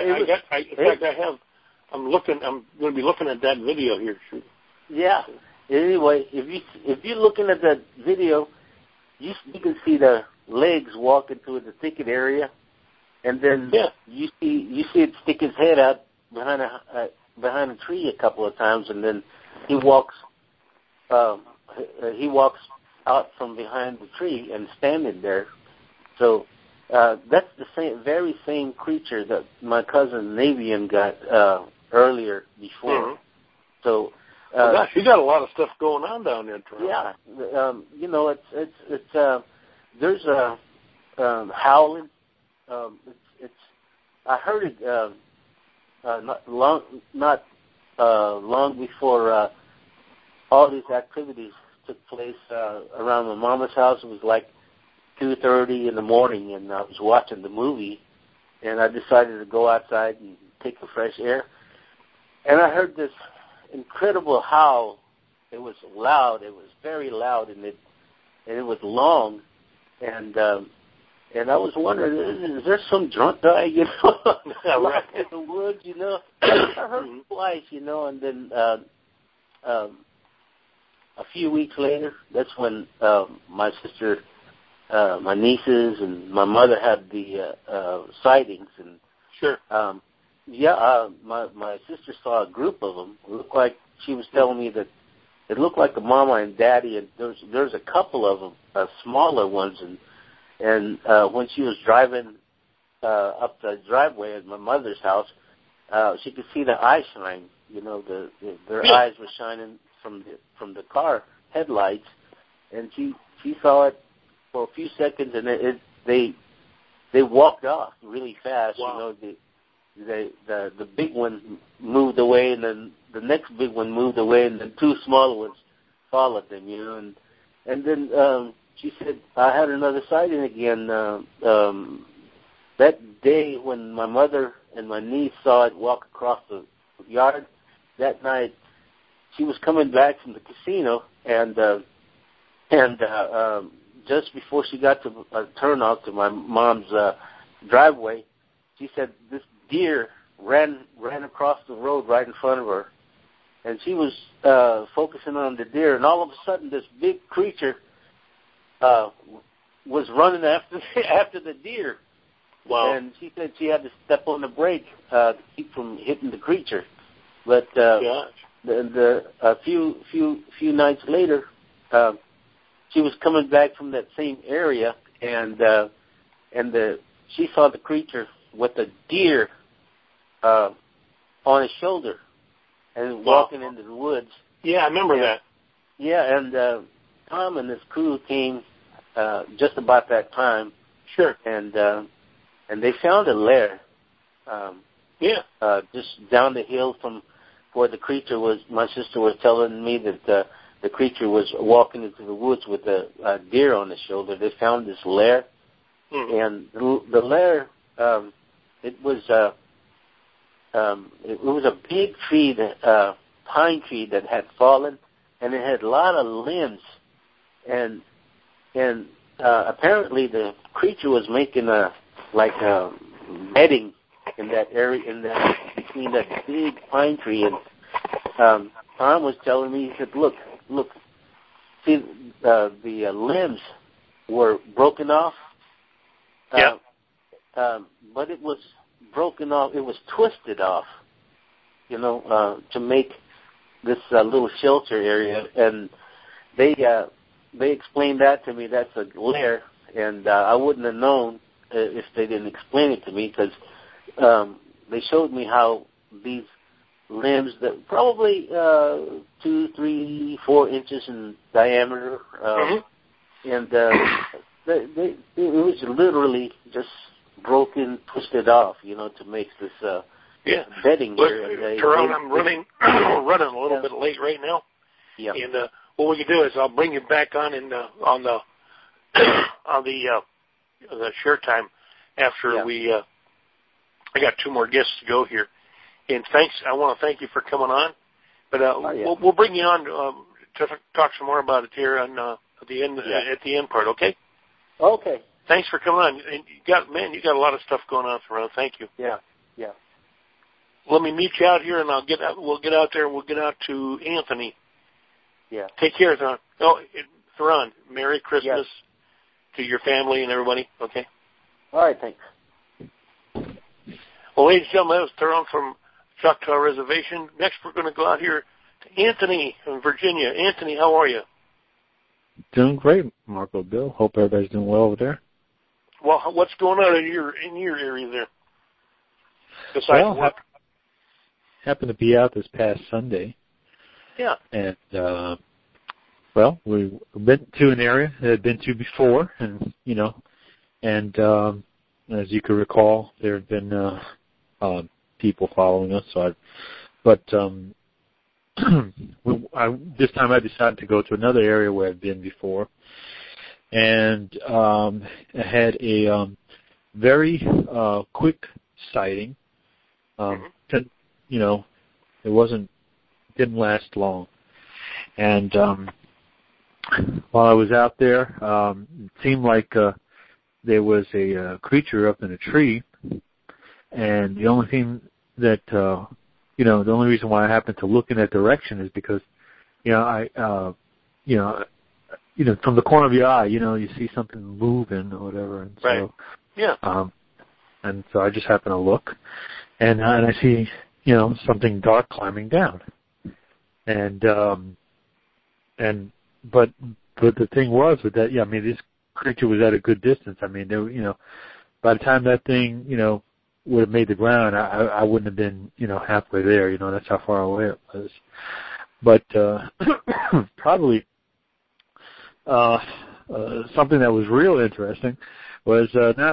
I'm going to be looking at that video here. Yeah. Anyway, if you're looking at that video, you can see the legs walking through the thicket area, and then you see it stick his head out behind a tree a couple of times, and then he walks out from behind the tree and standing there. So that's the very same creature that my cousin Navian got earlier before. Mm-hmm. So. Gosh, you got a lot of stuff going on down there, Toronto. Yeah, you know, it's there's a howling. I heard it not long before all these activities took place around my mama's house. It was like 2:30 in the morning, and I was watching the movie, and I decided to go outside and take the fresh air, and I heard this incredible howl. It was loud. It was very loud, and it was long, and I was wondering, is there some drunk guy, you know, right in the woods, you know? I heard it twice, you know, and then a few weeks later, that's when my sister, my nieces, and my mother had the sightings, and sure. My sister saw a group of them. It looked like she was telling me that it looked like a mama and daddy, and there's a couple of them, smaller ones, and when she was driving up the driveway at my mother's house, she could see the eye shine. You know, their eyes were shining from the car headlights, and she saw it for a few seconds, and they walked off really fast. Wow. You know, the big one moved away, and then the next big one moved away, and then two smaller ones followed them, you know. And then she said, I had another sighting again. That day when my mother and my niece saw it walk across the yard, that night she was coming back from the casino, and just before she got to turn off to my mom's driveway, she said this deer ran across the road right in front of her, and she was focusing on the deer, and all of a sudden this big creature was running after the deer. Wow. And she said she had to step on the brake to keep from hitting the creature. But a few nights later, she was coming back from that same area, and she saw the creature with a deer on his shoulder and walking into the woods. Yeah, I remember that. Yeah, and Tom and his crew came just about that time. Sure. And they found a lair. Just down the hill from where the creature was. My sister was telling me that the creature was walking into the woods with a deer on his shoulder. They found this lair, and the lair. It was a big tree, pine tree that had fallen, and it had a lot of limbs, and apparently the creature was making bedding in that area, between that big pine tree. And Tom was telling me, he said, look, see the limbs were broken off. But it was broken off. It was twisted off, you know, to make this little shelter area. And they explained that to me. That's a lair, and I wouldn't have known if they didn't explain it to me, because they showed me how these limbs that probably 2, 3, 4 inches in diameter, and it was literally just broken, twisted off, to make this bedding here. Tyrone, I'm running a little bit late right now. Yeah. And what we can do is I'll bring you back on on the share time after we. I got 2 more guests to go here, and I want to thank you for coming on. But we'll bring you on to talk some more about it here at the end part. Okay. Okay. Thanks for coming on. And you got a lot of stuff going on, Tyrone. Thank you. Yeah. Let me meet you out here, and we'll get out there, and we'll get out to Anthony. Yeah. Take care, Tyrone. Tyrone, Merry Christmas to your family and everybody. Okay. All right. Thanks. Well, ladies and gentlemen, that was Tyrone from Choctaw Reservation. Next, we're going to go out here to Anthony in Virginia. Anthony, how are you? Doing great, Marco Bill. Hope everybody's doing well over there. Well, what's going on in your area there? Besides work? Happened to be out this past Sunday. Yeah. And we've been to an area that I'd been to before, and as you can recall, there have been people following us. This time I decided to go to another area where I've been before, and I had a very quick sighting. It didn't last long, and while I was out there, it seemed like there was a creature up in a tree, and the only thing that the only reason why I happened to look in that direction is because, from the corner of your eye, you see something moving or whatever, and so, and so I just happened to look, and I see, something dark climbing down, but the thing was with that, this creature was at a good distance. I mean, there, by the time that thing, would have made the ground, I wouldn't have been, halfway there. That's how far away it was. But probably something that was real interesting was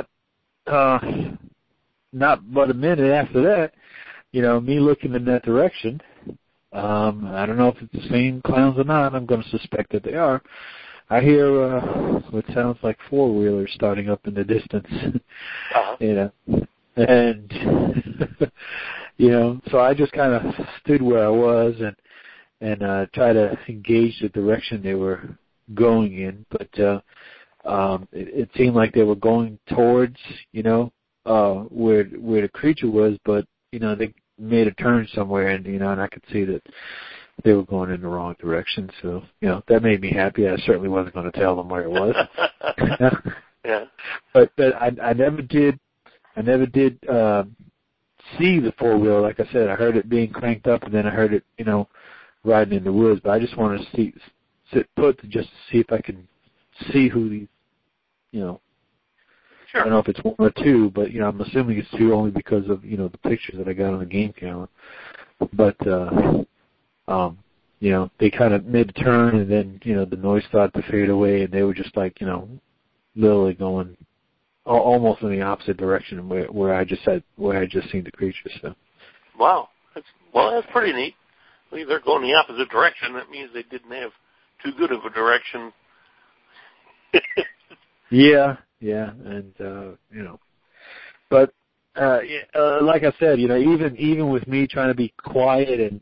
not but a minute after that, me looking in that direction. I don't know if it's the same clowns or not. I'm going to suspect that they are. I hear what sounds like 4-wheelers starting up in the distance. And, so I just kind of stood where I was and tried to engage the direction they were going in. But it seemed like they were going towards, where the creature was, but, they made a turn somewhere and, and I could see that they were going in the wrong direction. So, that made me happy. I certainly wasn't going to tell them where it was. Yeah. But I never did see the 4-wheeler. Like I said, I heard it being cranked up, and then I heard it, riding in the woods. But I just wanted to sit put just to see if I could see who these, Sure. I don't know if it's 1 or 2, but I'm assuming it's 2 only because of the pictures that I got on the game camera. But they kind of made a turn, and then the noise started to fade away, and they were just like literally going almost in the opposite direction where I just seen the creature. So. Wow, that's pretty neat. If they're going the opposite direction, that means they didn't have too good of a direction. Yeah, and but like I said, even with me trying to be quiet and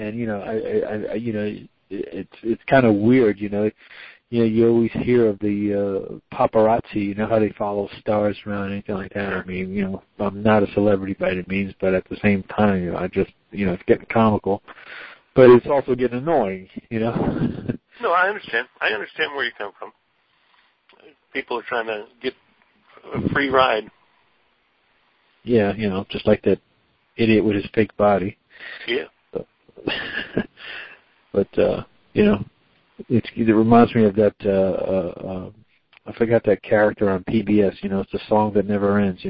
it's kind of weird, you always hear of the paparazzi, how they follow stars around, anything like that. I mean, I'm not a celebrity by any means, but at the same time, I just, it's getting comical, but it's also getting annoying, No, I understand. I understand where you come from. People are trying to get a free ride. Yeah, just like that idiot with his fake body. Yeah. But it reminds me of that I forgot that character on PBS. It's a song that never ends.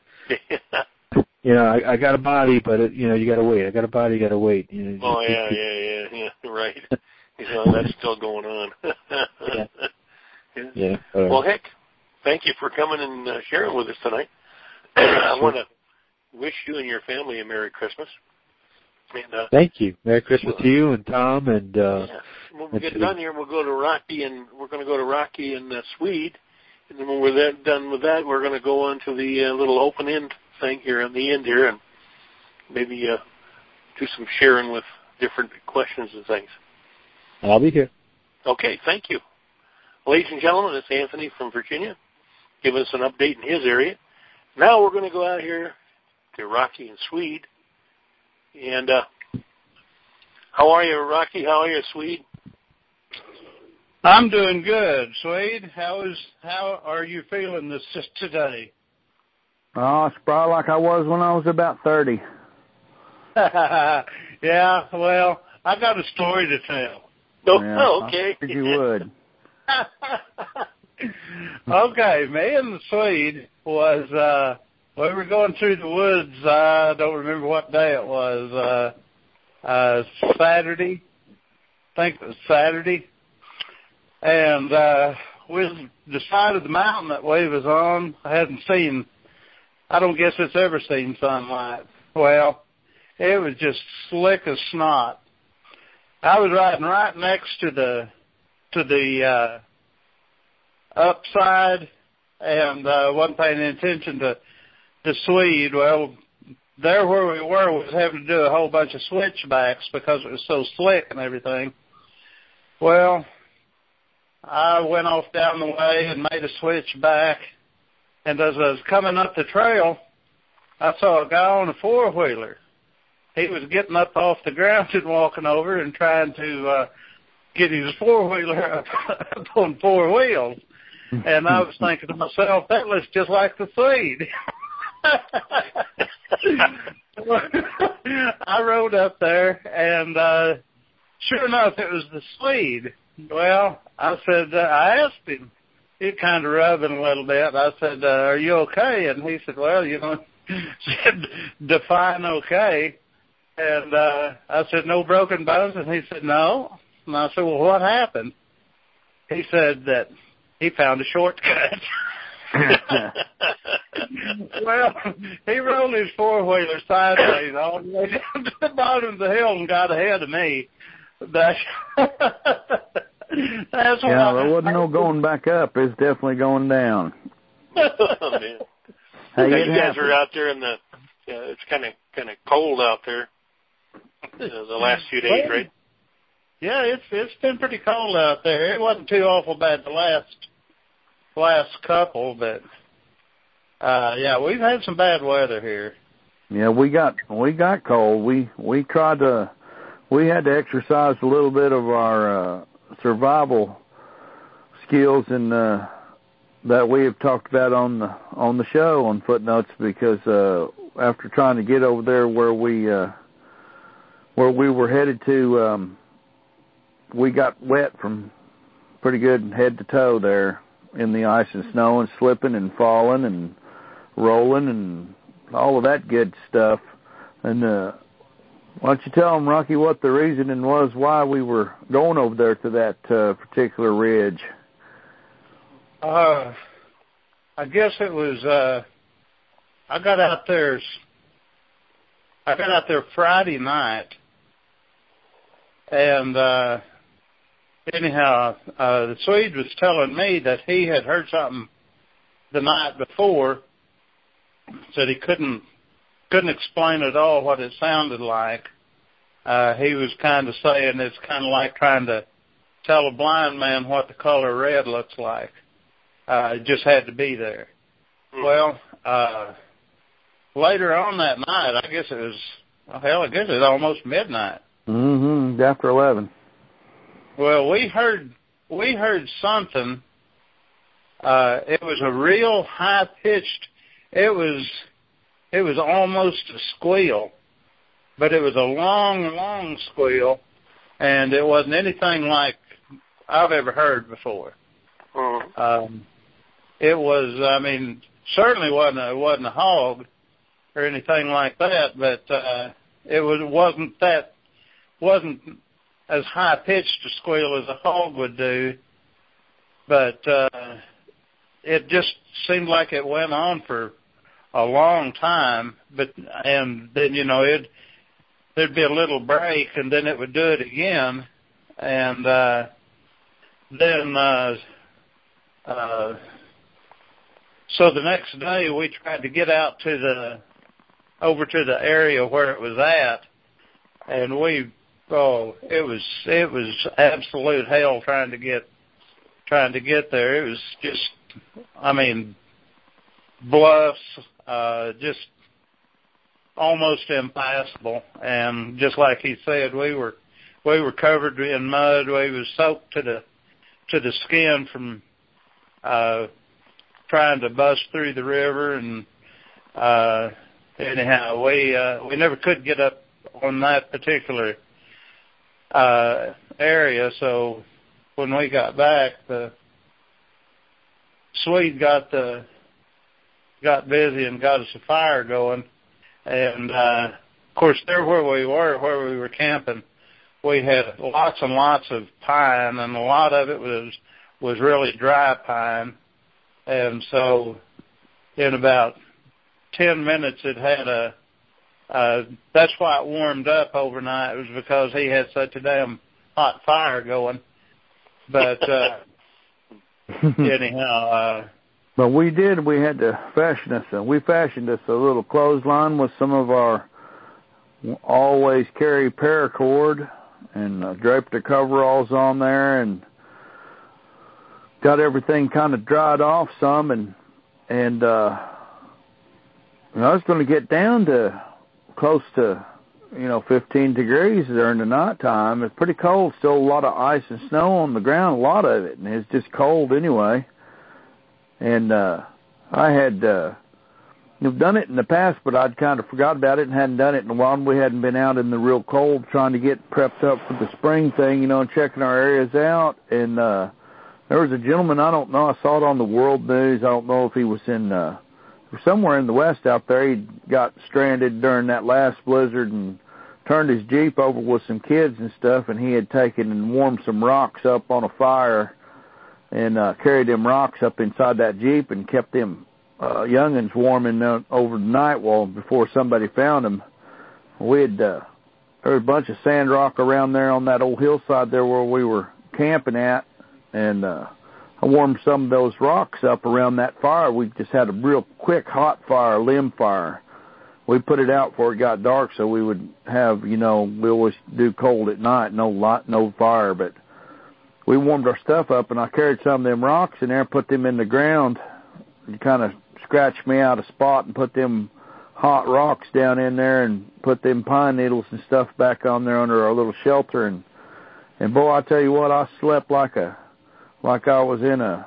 I got a body, but you got to wait. I got a body, you got to wait. Yeah, right. That's still going on. Yeah. Well, heck, thank you for coming and sharing with us tonight. I want to wish you and your family a Merry Christmas. And, thank you. Merry Christmas to you and Tom. And when we get done here, we'll go to Rocky, and we're going to go to Rocky in Swede. And then when we're done with that, we're going to go on to the little open end thing here in the end here, and maybe do some sharing with different questions and things. I'll be here. Okay, thank you. Ladies and gentlemen, it's Anthony from Virginia, giving us an update in his area. Now we're going to go out here to Rocky and Swede. And how are you, Rocky? How are you, Swede? I'm doing good, Swede. How are you feeling this today? Oh, it's probably like I was when I was about 30. Yeah, well, I got a story to tell. Okay. I figured you would. Okay, me and the Swede was, we were going through the woods. I don't remember what day it was. Saturday. I think it was Saturday. And we the side of the mountain that we was on, I don't guess it's ever seen sunlight. Well, it was just slick as snot. I was riding right next to the upside and wasn't paying any attention to the Swede. Well, there where we were was having to do a whole bunch of switchbacks because it was so slick and everything. Well, I went off down the way and made a switchback, and as I was coming up the trail, I saw a guy on a four-wheeler. He was getting up off the ground and walking over and trying to get his four-wheeler up on four wheels. And I was thinking to myself, that looks just like the Swede. I rode up there, and sure enough, it was the Swede. Well, I said, I asked him. He kind of rubbing a little bit. I said, are you okay? And he said, well, said, define okay. And I said, no broken bones? And he said, no. And I said, well, what happened? He said that he found a shortcut. Well, he rolled his four-wheeler sideways all the way down to the bottom of the hill and got ahead of me. That's yeah, there wasn't no going back up. It's definitely going down. Oh, man. Hey, you guys are out there in it's kind of cold out there the last few days, right? Yeah, it's been pretty cold out there. It wasn't too awful bad the last couple, but yeah, we've had some bad weather here. Yeah, we got cold. We had to exercise a little bit of our survival skills and that we have talked about on the show on Footnotes, because after trying to get over there where we were headed to, we got wet from pretty good head to toe there in the ice and snow, and slipping and falling and rolling and all of that good stuff. And why don't you tell them, Rocky, what the reasoning was why we were going over there to that particular ridge? I guess it was, I got out there Friday night, and anyhow, the Swede was telling me that he had heard something the night before, said he couldn't explain at all what it sounded like. He was kind of saying it's kind of like trying to tell a blind man what the color red looks like. It just had to be there. Well, later on that night, I guess it was almost midnight. Mm-hmm. After 11. Well, we heard something. It was a real high pitched. It was almost a squeal, but it was a long, long squeal, and it wasn't anything like I've ever heard before. it was, I mean, certainly wasn't a hog or anything like that, but it wasn't as high pitched a squeal as a hog would do, but it just seemed like it went on for a long time. And then there'd be a little break, and then it would do it again, and then so the next day we tried to get out over to the area where it was at, and it was absolute hell trying to get there. It was just, I mean, bluffs, just almost impassable. And just like he said, we were covered in mud. We was soaked to the skin from trying to bust through the river, and anyhow, we never could get up on that particular area. So when we got back, the Swede got busy and got us a fire going, and of course there where we were camping, we had lots and lots of pine, and a lot of it was really dry pine. And so in about 10 minutes it had that's why it warmed up overnight. It was because he had such a damn hot fire going. But anyhow. But we had to we fashioned us a little clothesline with some of our always carry paracord, and draped the coveralls on there, and got everything kind of dried off some, and I was going to get down to close to 15 degrees during the night time. It's pretty cold, still a lot of ice and snow on the ground, a lot of it, and it's just cold anyway. And I had done it in the past, but I'd kind of forgot about it and hadn't done it in a while. We hadn't been out in the real cold trying to get prepped up for the spring thing, and checking our areas out. And there was a gentleman, I don't know, I saw it on the World News. I don't know if he was somewhere in the West out there. He got stranded during that last blizzard and turned his Jeep over with some kids and stuff, and he had taken and warmed some rocks up on a fire and carried them rocks up inside that Jeep and kept them youngins warming over the night before somebody found them. We had there was a bunch of sand rock around there on that old hillside there where we were camping at, and I warmed some of those rocks up around that fire. We just had a real quick hot fire, limb fire. We put it out before it got dark, so we would have, we always do cold at night, no fire, but we warmed our stuff up, and I carried some of them rocks in there and put them in the ground. You kind of scratched me out a spot and put them hot rocks down in there and put them pine needles and stuff back on there under our little shelter. And boy, I tell you what, I slept like I was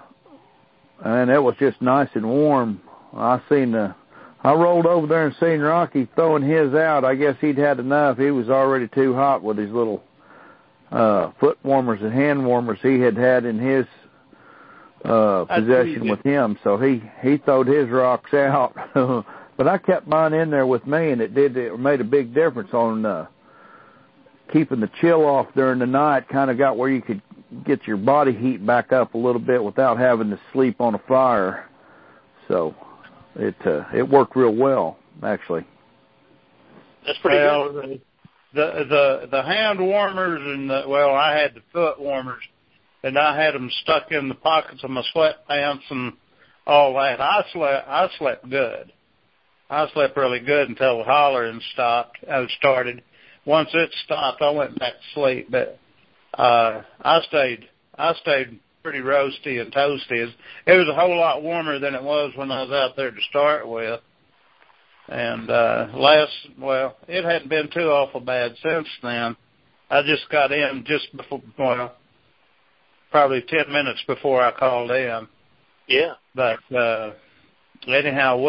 and it was just nice and warm. I rolled over there and seen Rocky throwing his out. I guess he'd had enough. He was already too hot with his little foot warmers and hand warmers he had in his possession with him. So he throwed his rocks out. But I kept mine in there with me, and it made a big difference on keeping the chill off during the night. Kind of got where you could get your body heat back up a little bit without having to sleep on a fire. So it worked real well, actually. That's pretty good. The hand warmers and I had the foot warmers, and I had them stuck in the pockets of my sweatpants and all that. I slept good. I slept really good until the hollering started. Once it stopped, I went back to sleep. But I stayed pretty roasty and toasty. It was a whole lot warmer than it was when I was out there to start with. And it hadn't been too awful bad since then. I just got in just before, probably 10 minutes before I called in. Yeah. But anyhow,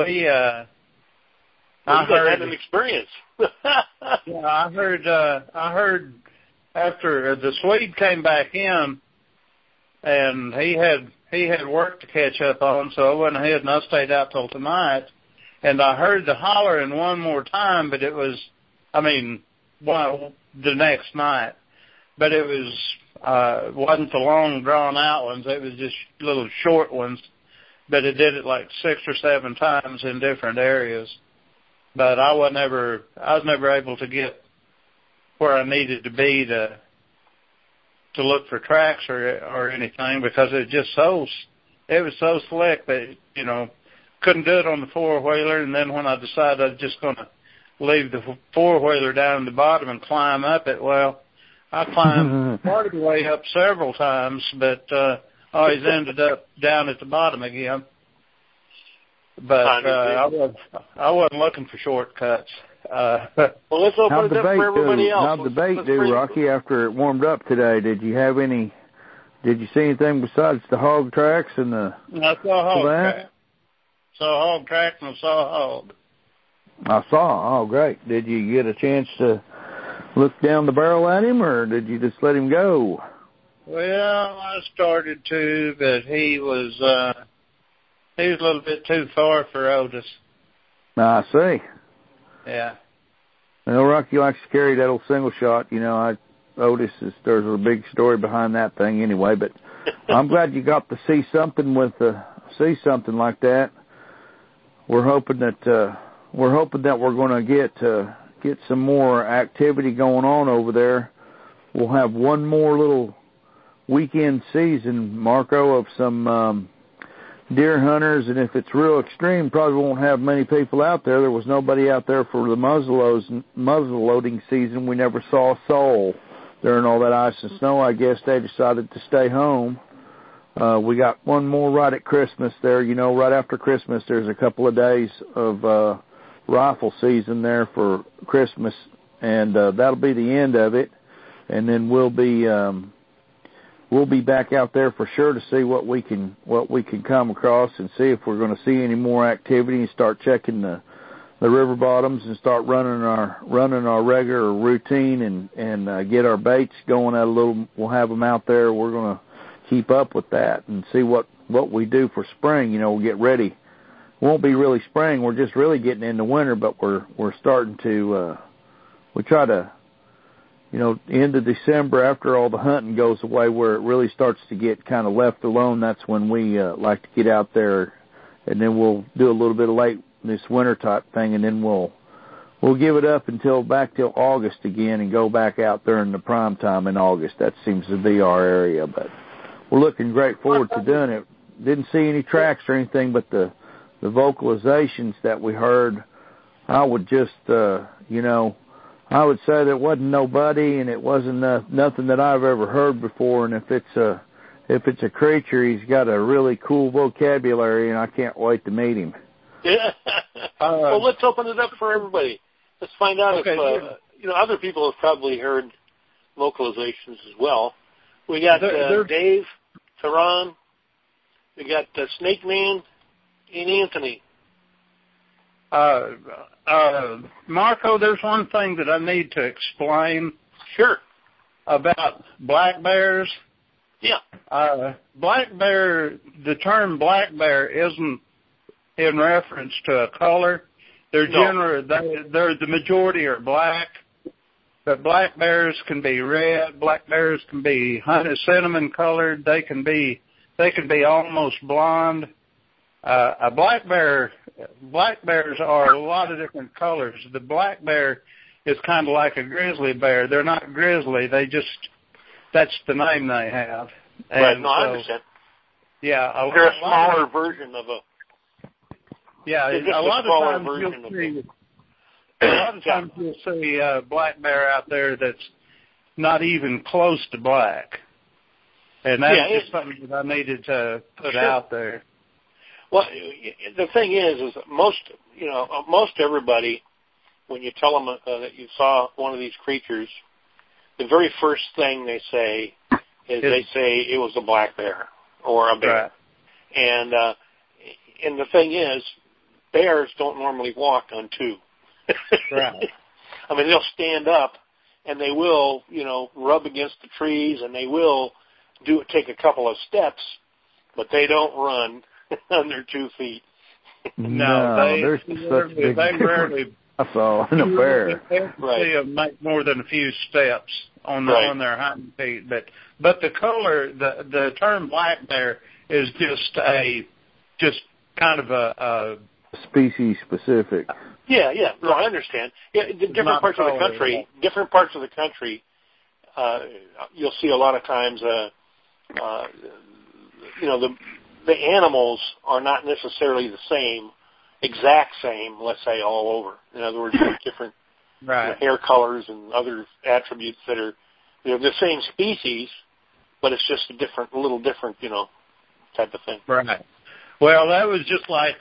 I had an experience. Yeah, I heard after the Swede came back in, and he he had work to catch up on, so I went ahead and I stayed out till tonight. And I heard the hollering one more time, but it was, the next night. But it wasn't the long drawn out ones. It was just little short ones. But it did it like 6 or 7 times in different areas. But I was never able to get where I needed to be to look for tracks or anything, because it was so slick that, couldn't do it on the 4-wheeler. And then when I decided I was just going to leave the 4-wheeler down at the bottom and climb up it, well, I climbed part of the way up several times, but always ended up down at the bottom again. But I wasn't looking for shortcuts. Well, let's open it up for everybody else. How'd the bait do, Rocky, after it warmed up today? Did you see anything besides the hog tracks and the... I saw hog tracks. Saw hog tracks and I saw hog. I saw. Oh, great. Did you get a chance to look down the barrel at him, or did you just let him go? Well, I started to, but he was a little bit too far for Otis. I see. Yeah. Well, Rocky likes to carry that old single shot. Otis there's a big story behind that thing anyway, but I'm glad you got to see something like that. We're hoping that we're going to get some more activity going on over there. We'll have one more little weekend season, Marco, of some deer hunters, and if it's real extreme, probably won't have many people out there. There was nobody out there for the muzzle loading season. We never saw a soul during all that ice and snow. I guess they decided to stay home. We got one more right at Christmas there. Right after Christmas, there's a couple of days of rifle season there for Christmas, and that'll be the end of it. And then we'll be back out there for sure to see what we can come across, and see if we're going to see any more activity, and start checking the river bottoms and start running our regular routine and get our baits going out a little. We'll have them out there. We're going to keep up with that and see what we do for spring. We'll get ready. It won't be really spring. We're just really getting into winter, but we're starting to we try to end of December, after all the hunting goes away, where it really starts to get kind of left alone. That's when we like to get out there, and then we'll do a little bit of late this winter type thing, and then we'll give it up until August again, and go back out there in the prime time in August. That seems to be our area, but we're looking great forward to doing it. Didn't see any tracks or anything, but the vocalizations that we heard, I would just I would say there wasn't nobody, and it wasn't nothing that I've ever heard before. And if it's a creature, he's got a really cool vocabulary, and I can't wait to meet him. Yeah. Well, let's open it up for everybody. Let's find out if other people have probably heard vocalizations as well. We got Dave, Tehran, we got Snake Man, and Anthony. Marco, there's one thing that I need to explain. Sure. About black bears. Yeah. Black bear, the term black bear isn't in reference to a color. They're the majority are black, but black bears can be red. Black bears can be cinnamon colored. They can be almost blonde. Black bears are a lot of different colors. The black bear is kind of like a grizzly bear. They're not grizzly. That's the name they have. Right. No, I understand. Yeah. They're a smaller version of a. Yeah. A lot of times you'll see black bear out there that's not even close to black. And that's just something that I needed to put out there. Well, the thing is most everybody, when you tell them that you saw one of these creatures, the very first thing they say is they say it was a black bear or a bear. Right. And the thing is, bears don't normally walk on two. Right. I mean, they'll stand up and they will, rub against the trees, and they will take a couple of steps. but they don't run under 2 feet. No, there's such big rarely. That's all in a bear. Right. See them make more than a few steps on their hind feet, but the color, the term black bear is just kind of a species specific. Yeah. No, I understand. Yeah, different parts of the country, you'll see a lot of times, the animals are not necessarily the exact same, let's say, all over. In other words, different hair colors and other attributes that are, the same species, but it's just a little different, type of thing. Right. Well, that was just like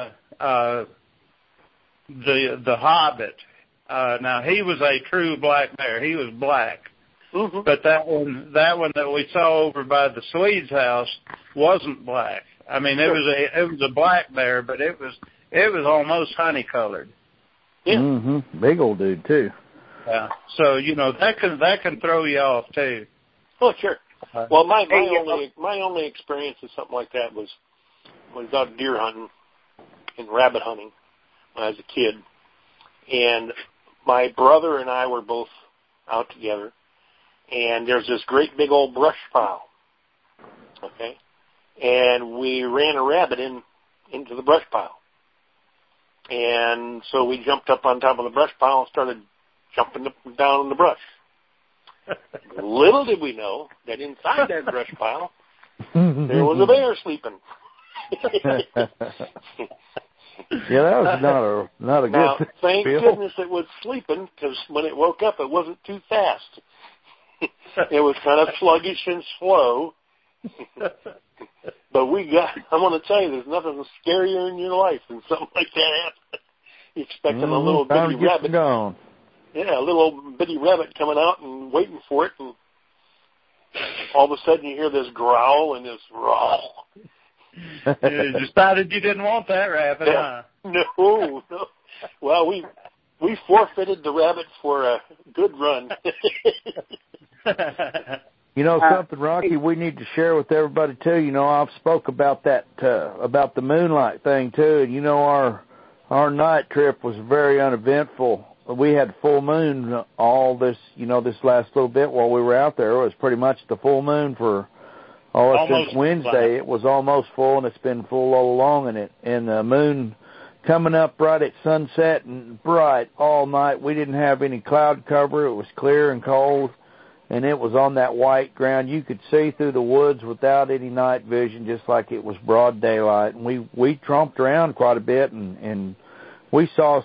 the Hobbit. Now he was a true black bear. He was black. Mm-hmm. But that one that we saw over by the Swede's house wasn't black. I mean, it was a black bear, but it was almost honey colored. Yeah. Mm-hmm. Big old dude too. Yeah. So that can throw you off too. Oh, sure. Well, my only experience with something like that was out deer hunting and rabbit hunting when I was a kid, and my brother and I were both out together, and there's this great big old brush pile. Okay, and we ran a rabbit into the brush pile, and so we jumped up on top of the brush pile and started jumping down in the brush. Little did we know that inside that brush pile there was a bear sleeping. Yeah, that was not a now, good thing. Thank goodness it was sleeping, because when it woke up, it wasn't too fast. It was kind of sluggish and slow. But I want to tell you, there's nothing scarier in your life than something like that happening. You're expecting a little bitty rabbit. Gone. Yeah, a little bitty rabbit coming out and waiting for it, and all of a sudden you hear this growl and this roar. You decided you didn't want that rabbit, huh? No. Well, we forfeited the rabbit for a good run. Something, Rocky, we need to share with everybody too. I've spoke about that about the moonlight thing too, and our night trip was very uneventful. We had full moon all this last little bit while we were out there. It was pretty much the full moon for since Wednesday. It was almost full, and it's been full all along. And the moon coming up right at sunset and bright all night. We didn't have any cloud cover. It was clear and cold, and it was on that white ground. You could see through the woods without any night vision, just like it was broad daylight. And we tromped around quite a bit, and we saw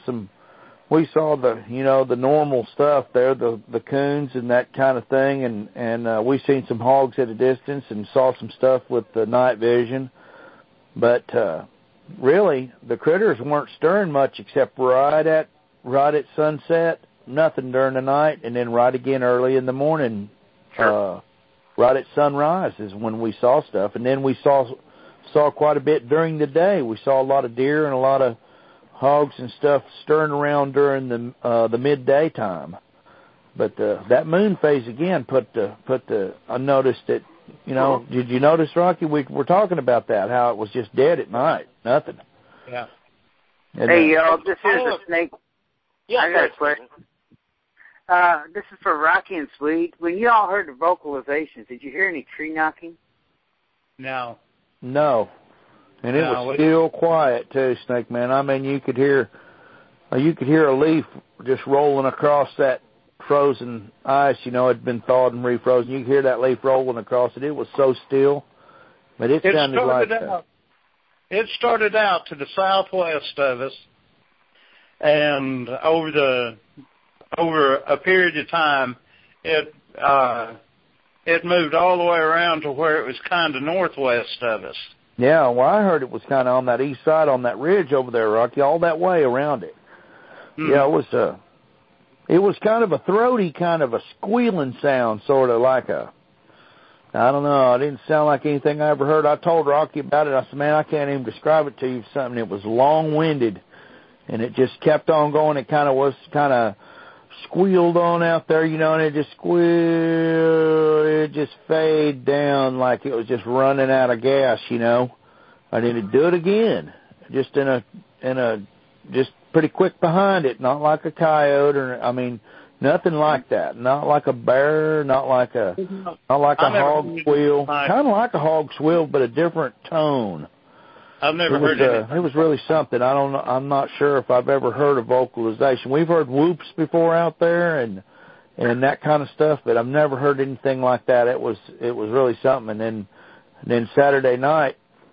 the normal stuff there, the coons and that kind of thing, and we seen some hogs at a distance and saw some stuff with the night vision. But really, the critters weren't stirring much except right at sunset, nothing during the night, and then right again early in the morning, right at sunrise is when we saw stuff. And then we saw quite a bit during the day. We saw a lot of deer and a lot of hogs and stuff stirring around during the midday time. But that moon phase again I noticed it. Did you notice, Rocky? We're talking about that, how it was just dead at night, nothing. Yeah. And, hey y'all, this is a snake. Yeah, I got a question. This is for Rocky and Sweet. When you all heard the vocalizations, did you hear any tree knocking? No. And it was still quiet too, Snake Man. I mean, you could hear a leaf just rolling across that frozen ice. It'd been thawed and refrozen. You could hear that leaf rolling across it. It was so still, but it sounded like that. It started out to the southwest of us, and over a period of time, it moved all the way around to where it was kind of northwest of us. Yeah, well, I heard it was kind of on that east side, on that ridge over there, Rocky, all that way around it. Mm. Yeah, it was kind of a throaty, kind of a squealing sound, sort of like I don't know, it didn't sound like anything I ever heard. I told Rocky about it. I said, man, I can't even describe it to you. Something, it was long-winded, and it just kept on going. It kind of was kind of squealed on out there, you know, and it just squealed. It just fade down like it was just running out of gas, you know. And then it'd do it again, just in a just pretty quick behind it, not like a coyote or, I mean, nothing like that. Not like a bear, not like a hog squeal. Kind of like a hog squeal, but a different tone. I've never heard it. It was really something. I'm not sure if I've ever heard a vocalization. We've heard whoops before out there and that kind of stuff, but I've never heard anything like that. It was really something. And then Saturday night,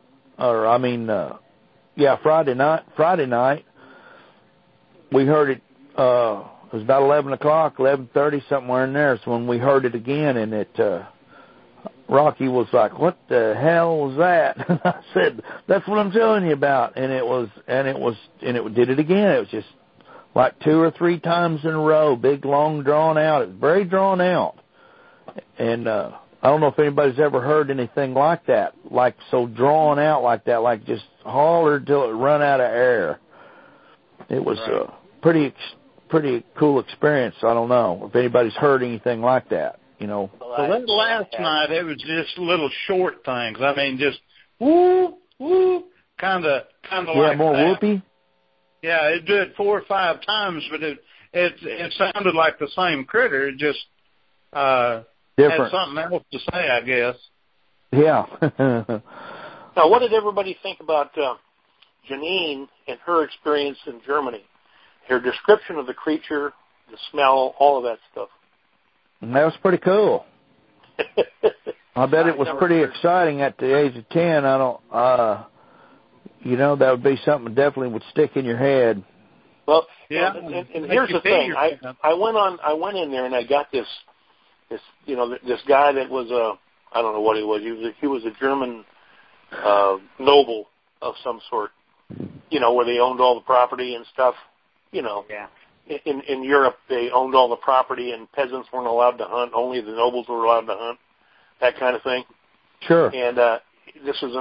Friday night, we heard it. It was about 11 o'clock, 11:30, somewhere in there. So when we heard it again, and Rocky was like, "What the hell was that?" And I said, "That's what I'm telling you about." And it did it again. It was just like 2 or 3 times in a row, big, long, drawn out. It was very drawn out. And I don't know if anybody's ever heard anything like that, like so drawn out like that, like just hollered till it run out of air. It was a pretty cool experience. I don't know if anybody's heard anything like that. You know. Well, that last night, it was just little short things. I mean, just woo, woo, kind of like more that. whoopy. Yeah, it did 4 or 5 times, but it sounded like the same critter. It just different. Had something else to say, I guess. Yeah. Now, what did everybody think about Janine and her experience in Germany? Her description of the creature, the smell, all of that stuff. That was pretty cool. I bet it was pretty exciting at the age of 10. That would be something that definitely would stick in your head. Well, yeah. And here's the thing. I went in there and I got this guy that was I don't know what he was. He was a German noble of some sort. You know, where they owned all the property and stuff. You know. Yeah. In Europe, they owned all the property, and peasants weren't allowed to hunt. Only the nobles were allowed to hunt, that kind of thing. Sure. And this was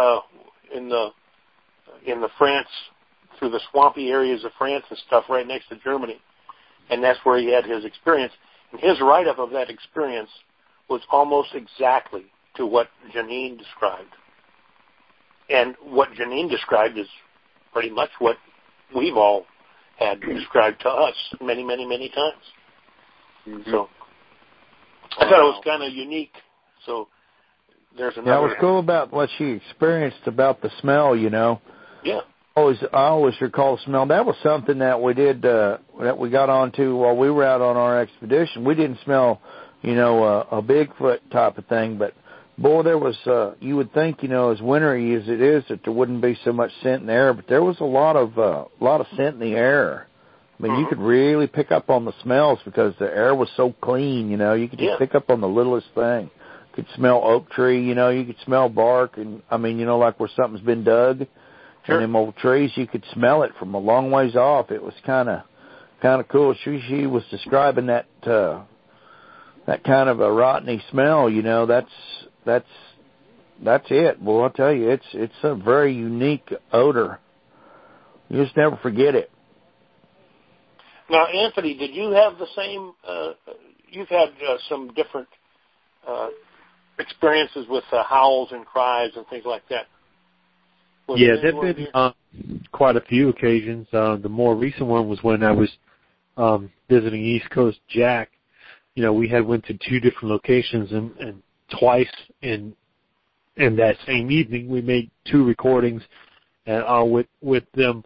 in the France, through the swampy areas of France and stuff, right next to Germany, and that's where he had his experience. And his write-up of that experience was almost exactly to what Janine described. And what Janine described is pretty much what we've all had described to us many, many, many times. Mm-hmm. So I thought it was kind of unique. So there's another. Yeah, it was cool about what she experienced about the smell, you know. Yeah. I always recall the smell. That was something that we did, that we got onto while we were out on our expedition. We didn't smell, a Bigfoot type of thing, but boy, there was, you would think, as wintry as it is, that there wouldn't be so much scent in the air, but there was a lot of scent in the air. I mean, you could really pick up on the smells because the air was so clean, you could just pick up on the littlest thing. You could smell oak tree, you could smell bark, and like where something's been dug. Sure. And them old trees, you could smell it from a long ways off. It was kind of cool. She was describing that kind of a rotteny smell, That's it. Well, I'll tell you, it's a very unique odor. You just never forget it. Now, Anthony, did you have the same? You've had some different experiences with howls and cries and things like that. Yeah, there've been quite a few occasions. The more recent one was when I was visiting East Coast Jack. We had went to 2 different locations and twice in that same evening we made 2 recordings and with them.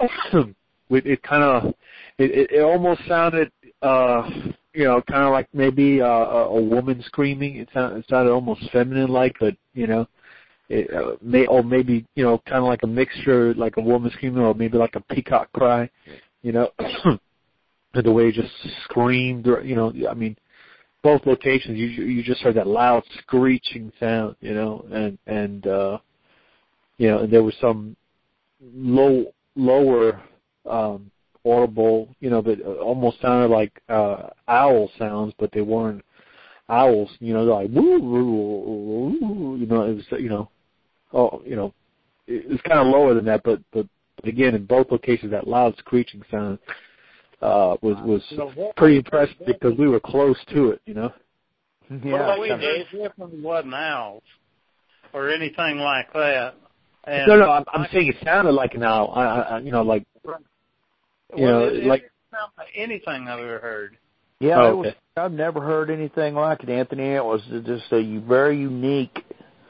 It almost sounded kind of like maybe a woman screaming. It sounded almost feminine like, but maybe kind of like a mixture, like a woman screaming, or maybe like a peacock cry. The way it just screamed. I mean, both locations, you just heard that loud screeching sound, and there was some lower audible, but almost sounded like owl sounds, but they weren't owls, they're like woo, woo, woo, it was, it was kind of lower than that, but again, in both locations, that loud screeching sound. was pretty impressive because we were close to it, you know. Yeah, it definitely wasn't owls or anything like that. And no, I'm saying it sounded like an owl. You know, like like anything I've ever heard. Yeah, it was. I've never heard anything like it, Anthony. It was just a very unique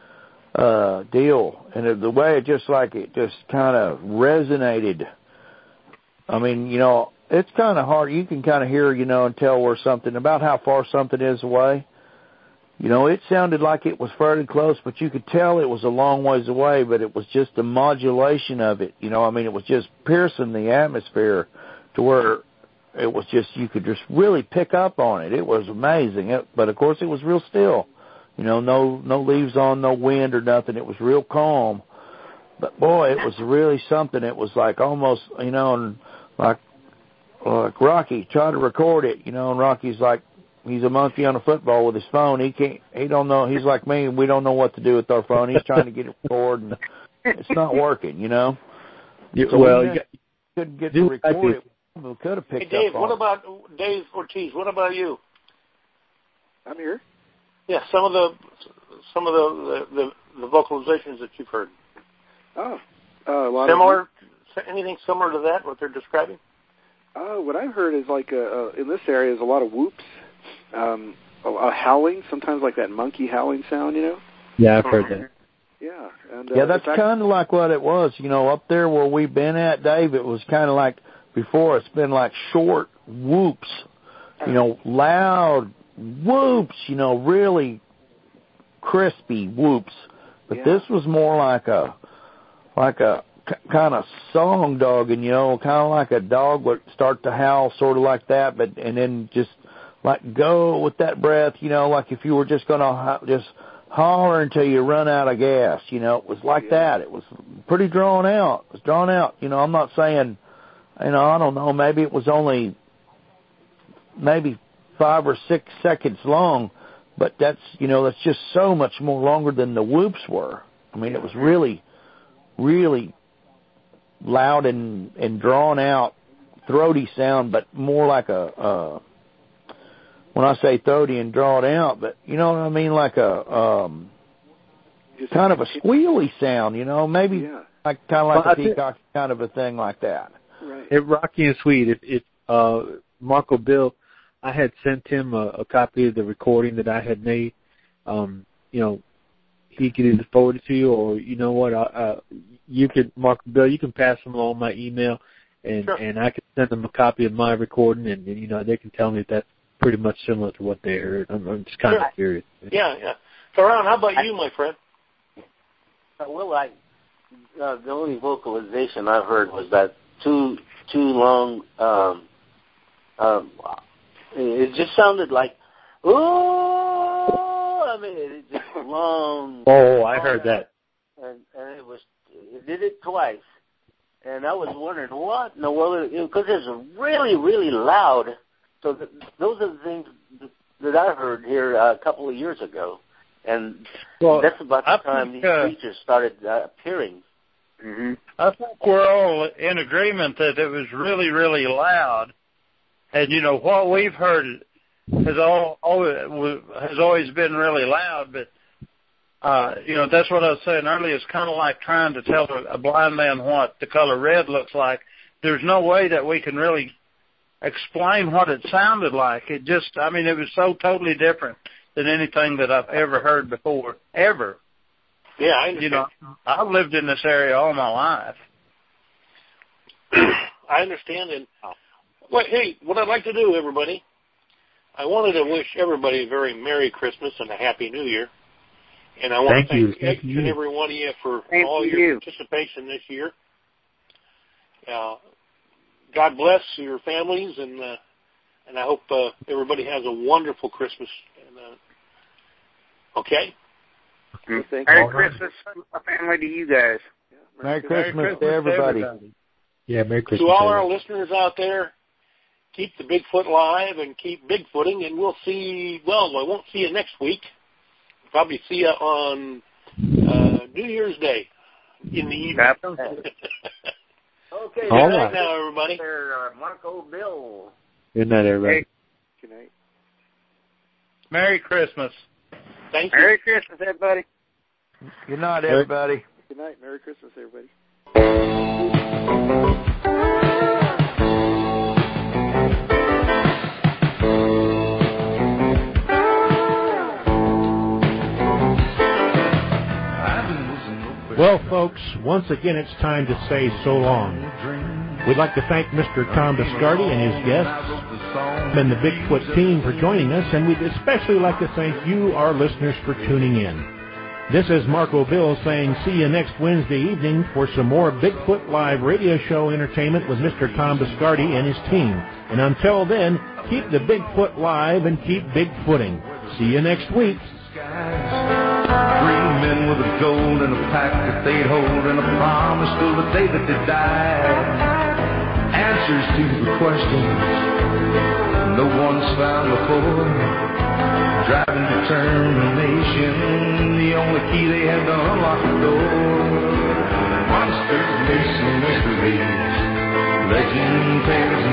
deal, and the way it just kind of resonated. I mean, you know, it's kind of hard. You can kind of hear, you know, and tell where something about how far something is away. You know, it sounded like it was fairly close, but you could tell it was a long ways away, but it was just the modulation of it. You know, I mean, it was just piercing the atmosphere to where it was just, you could just really pick up on it. It was amazing. But, of course, it was real still. You know, no leaves on, no wind or nothing. It was real calm. But, boy, it was really something. It was like almost, you know, and like Rocky tried to record it, you know, and Rocky's like, he's a monkey on a football with his phone. He don't know. He's like me. We don't know what to do with our phone. He's trying to get it recorded, and it's not working, you know. So you couldn't get to record it. We could have picked Dave, up what on about Dave Ortiz? What about you? I'm here. Yeah, some of the vocalizations that you've heard. Oh, a lot similar. Anything similar to that? What they're describing? What I've heard is like in this area is a lot of whoops, a howling, sometimes like that monkey howling sound, you know. Yeah, I've heard that. Yeah, and that's kind of like what it was, you know, up there where we've been at, Dave. It was kind of like before. It's been like short whoops, you know, loud whoops, you know, really crispy whoops. But this was more like a kind of song dogging, you know, kind of like a dog would start to howl, sort of like that, and then just like go with that breath, you know, like if you were just going to just holler until you run out of gas, you know, it was like that. It was pretty drawn out. It was drawn out. You know, I'm not saying, you know, I don't know, maybe it was only maybe 5 or 6 seconds long, but that's, you know, that's just so much more longer than the whoops were. I mean, it was really, really loud and drawn out, throaty sound, but more like when I say throaty and drawn out, but you know what I mean, like a kind of a squealy sound, you know, maybe like kind of like a peacock kind of a thing like that. Right. At Rocky and Sweet, if Marco Bill, I had sent him a copy of the recording that I had made. You know, he could either forward it to you, or you know what, you could, Marco Bill, you can pass him along my email, and I could send them a copy of my recording, and you know they can tell me if that's pretty much similar to what they heard. I'm just kind of curious. Yeah. So, Ron, how about you, my friend? Well, the only vocalization I've heard was that too long. It just sounded like, ooh. I mean, it just long. Oh, I heard that. And it did it twice, and I was wondering what in the world, because it's really, really loud. So those are the things that I heard here a couple of years ago, and that's about the time these creatures started appearing. Mm-hmm. I think we're all in agreement that it was really, really loud, and you know what we've heard has always been really loud, but you know, that's what I was saying earlier. It's kind of like trying to tell a blind man what the color red looks like. There's no way that we can really explain what it sounded like. It just, I mean, it was so totally different than anything that I've ever heard before, ever. Yeah, I understand. You know, I've lived in this area all my life. I understand. And well, hey, what I'd like to do, everybody, I wanted to wish everybody a very Merry Christmas and a Happy New Year. And I want to thank each and every one of you for all your participation this year. God bless your families, and I hope everybody has a wonderful Christmas. And, okay? Merry Christmas, family, to you guys. Merry Christmas to everybody. Yeah, Merry Christmas. To all our listeners out there, keep the Bigfoot alive and keep Bigfooting, and we'll see, well, I won't see you next week. Probably see you on New Year's Day in the evening. Okay. All Good night right. now, everybody. Marco Bill. Good night, everybody. Good night. Merry Christmas. Thank you. Merry Christmas, everybody. Good night, everybody. Good night. Merry Christmas, everybody. Well, folks, once again, it's time to say so long. We'd like to thank Mr. Tom Biscardi and his guests and the Bigfoot team for joining us, and we'd especially like to thank you, our listeners, for tuning in. This is Marco Bill saying see you next Wednesday evening for some more Bigfoot Live radio show entertainment with Mr. Tom Biscardi and his team. And until then, keep the Bigfoot live and keep Bigfooting. See you next week. Three men with a gold and a pack that they'd hold and a promise till the day that they died. Answers to the questions no one's found before. Driving determination, the only key they had to unlock the door. Monsters, myths, and mysteries, legend, tales,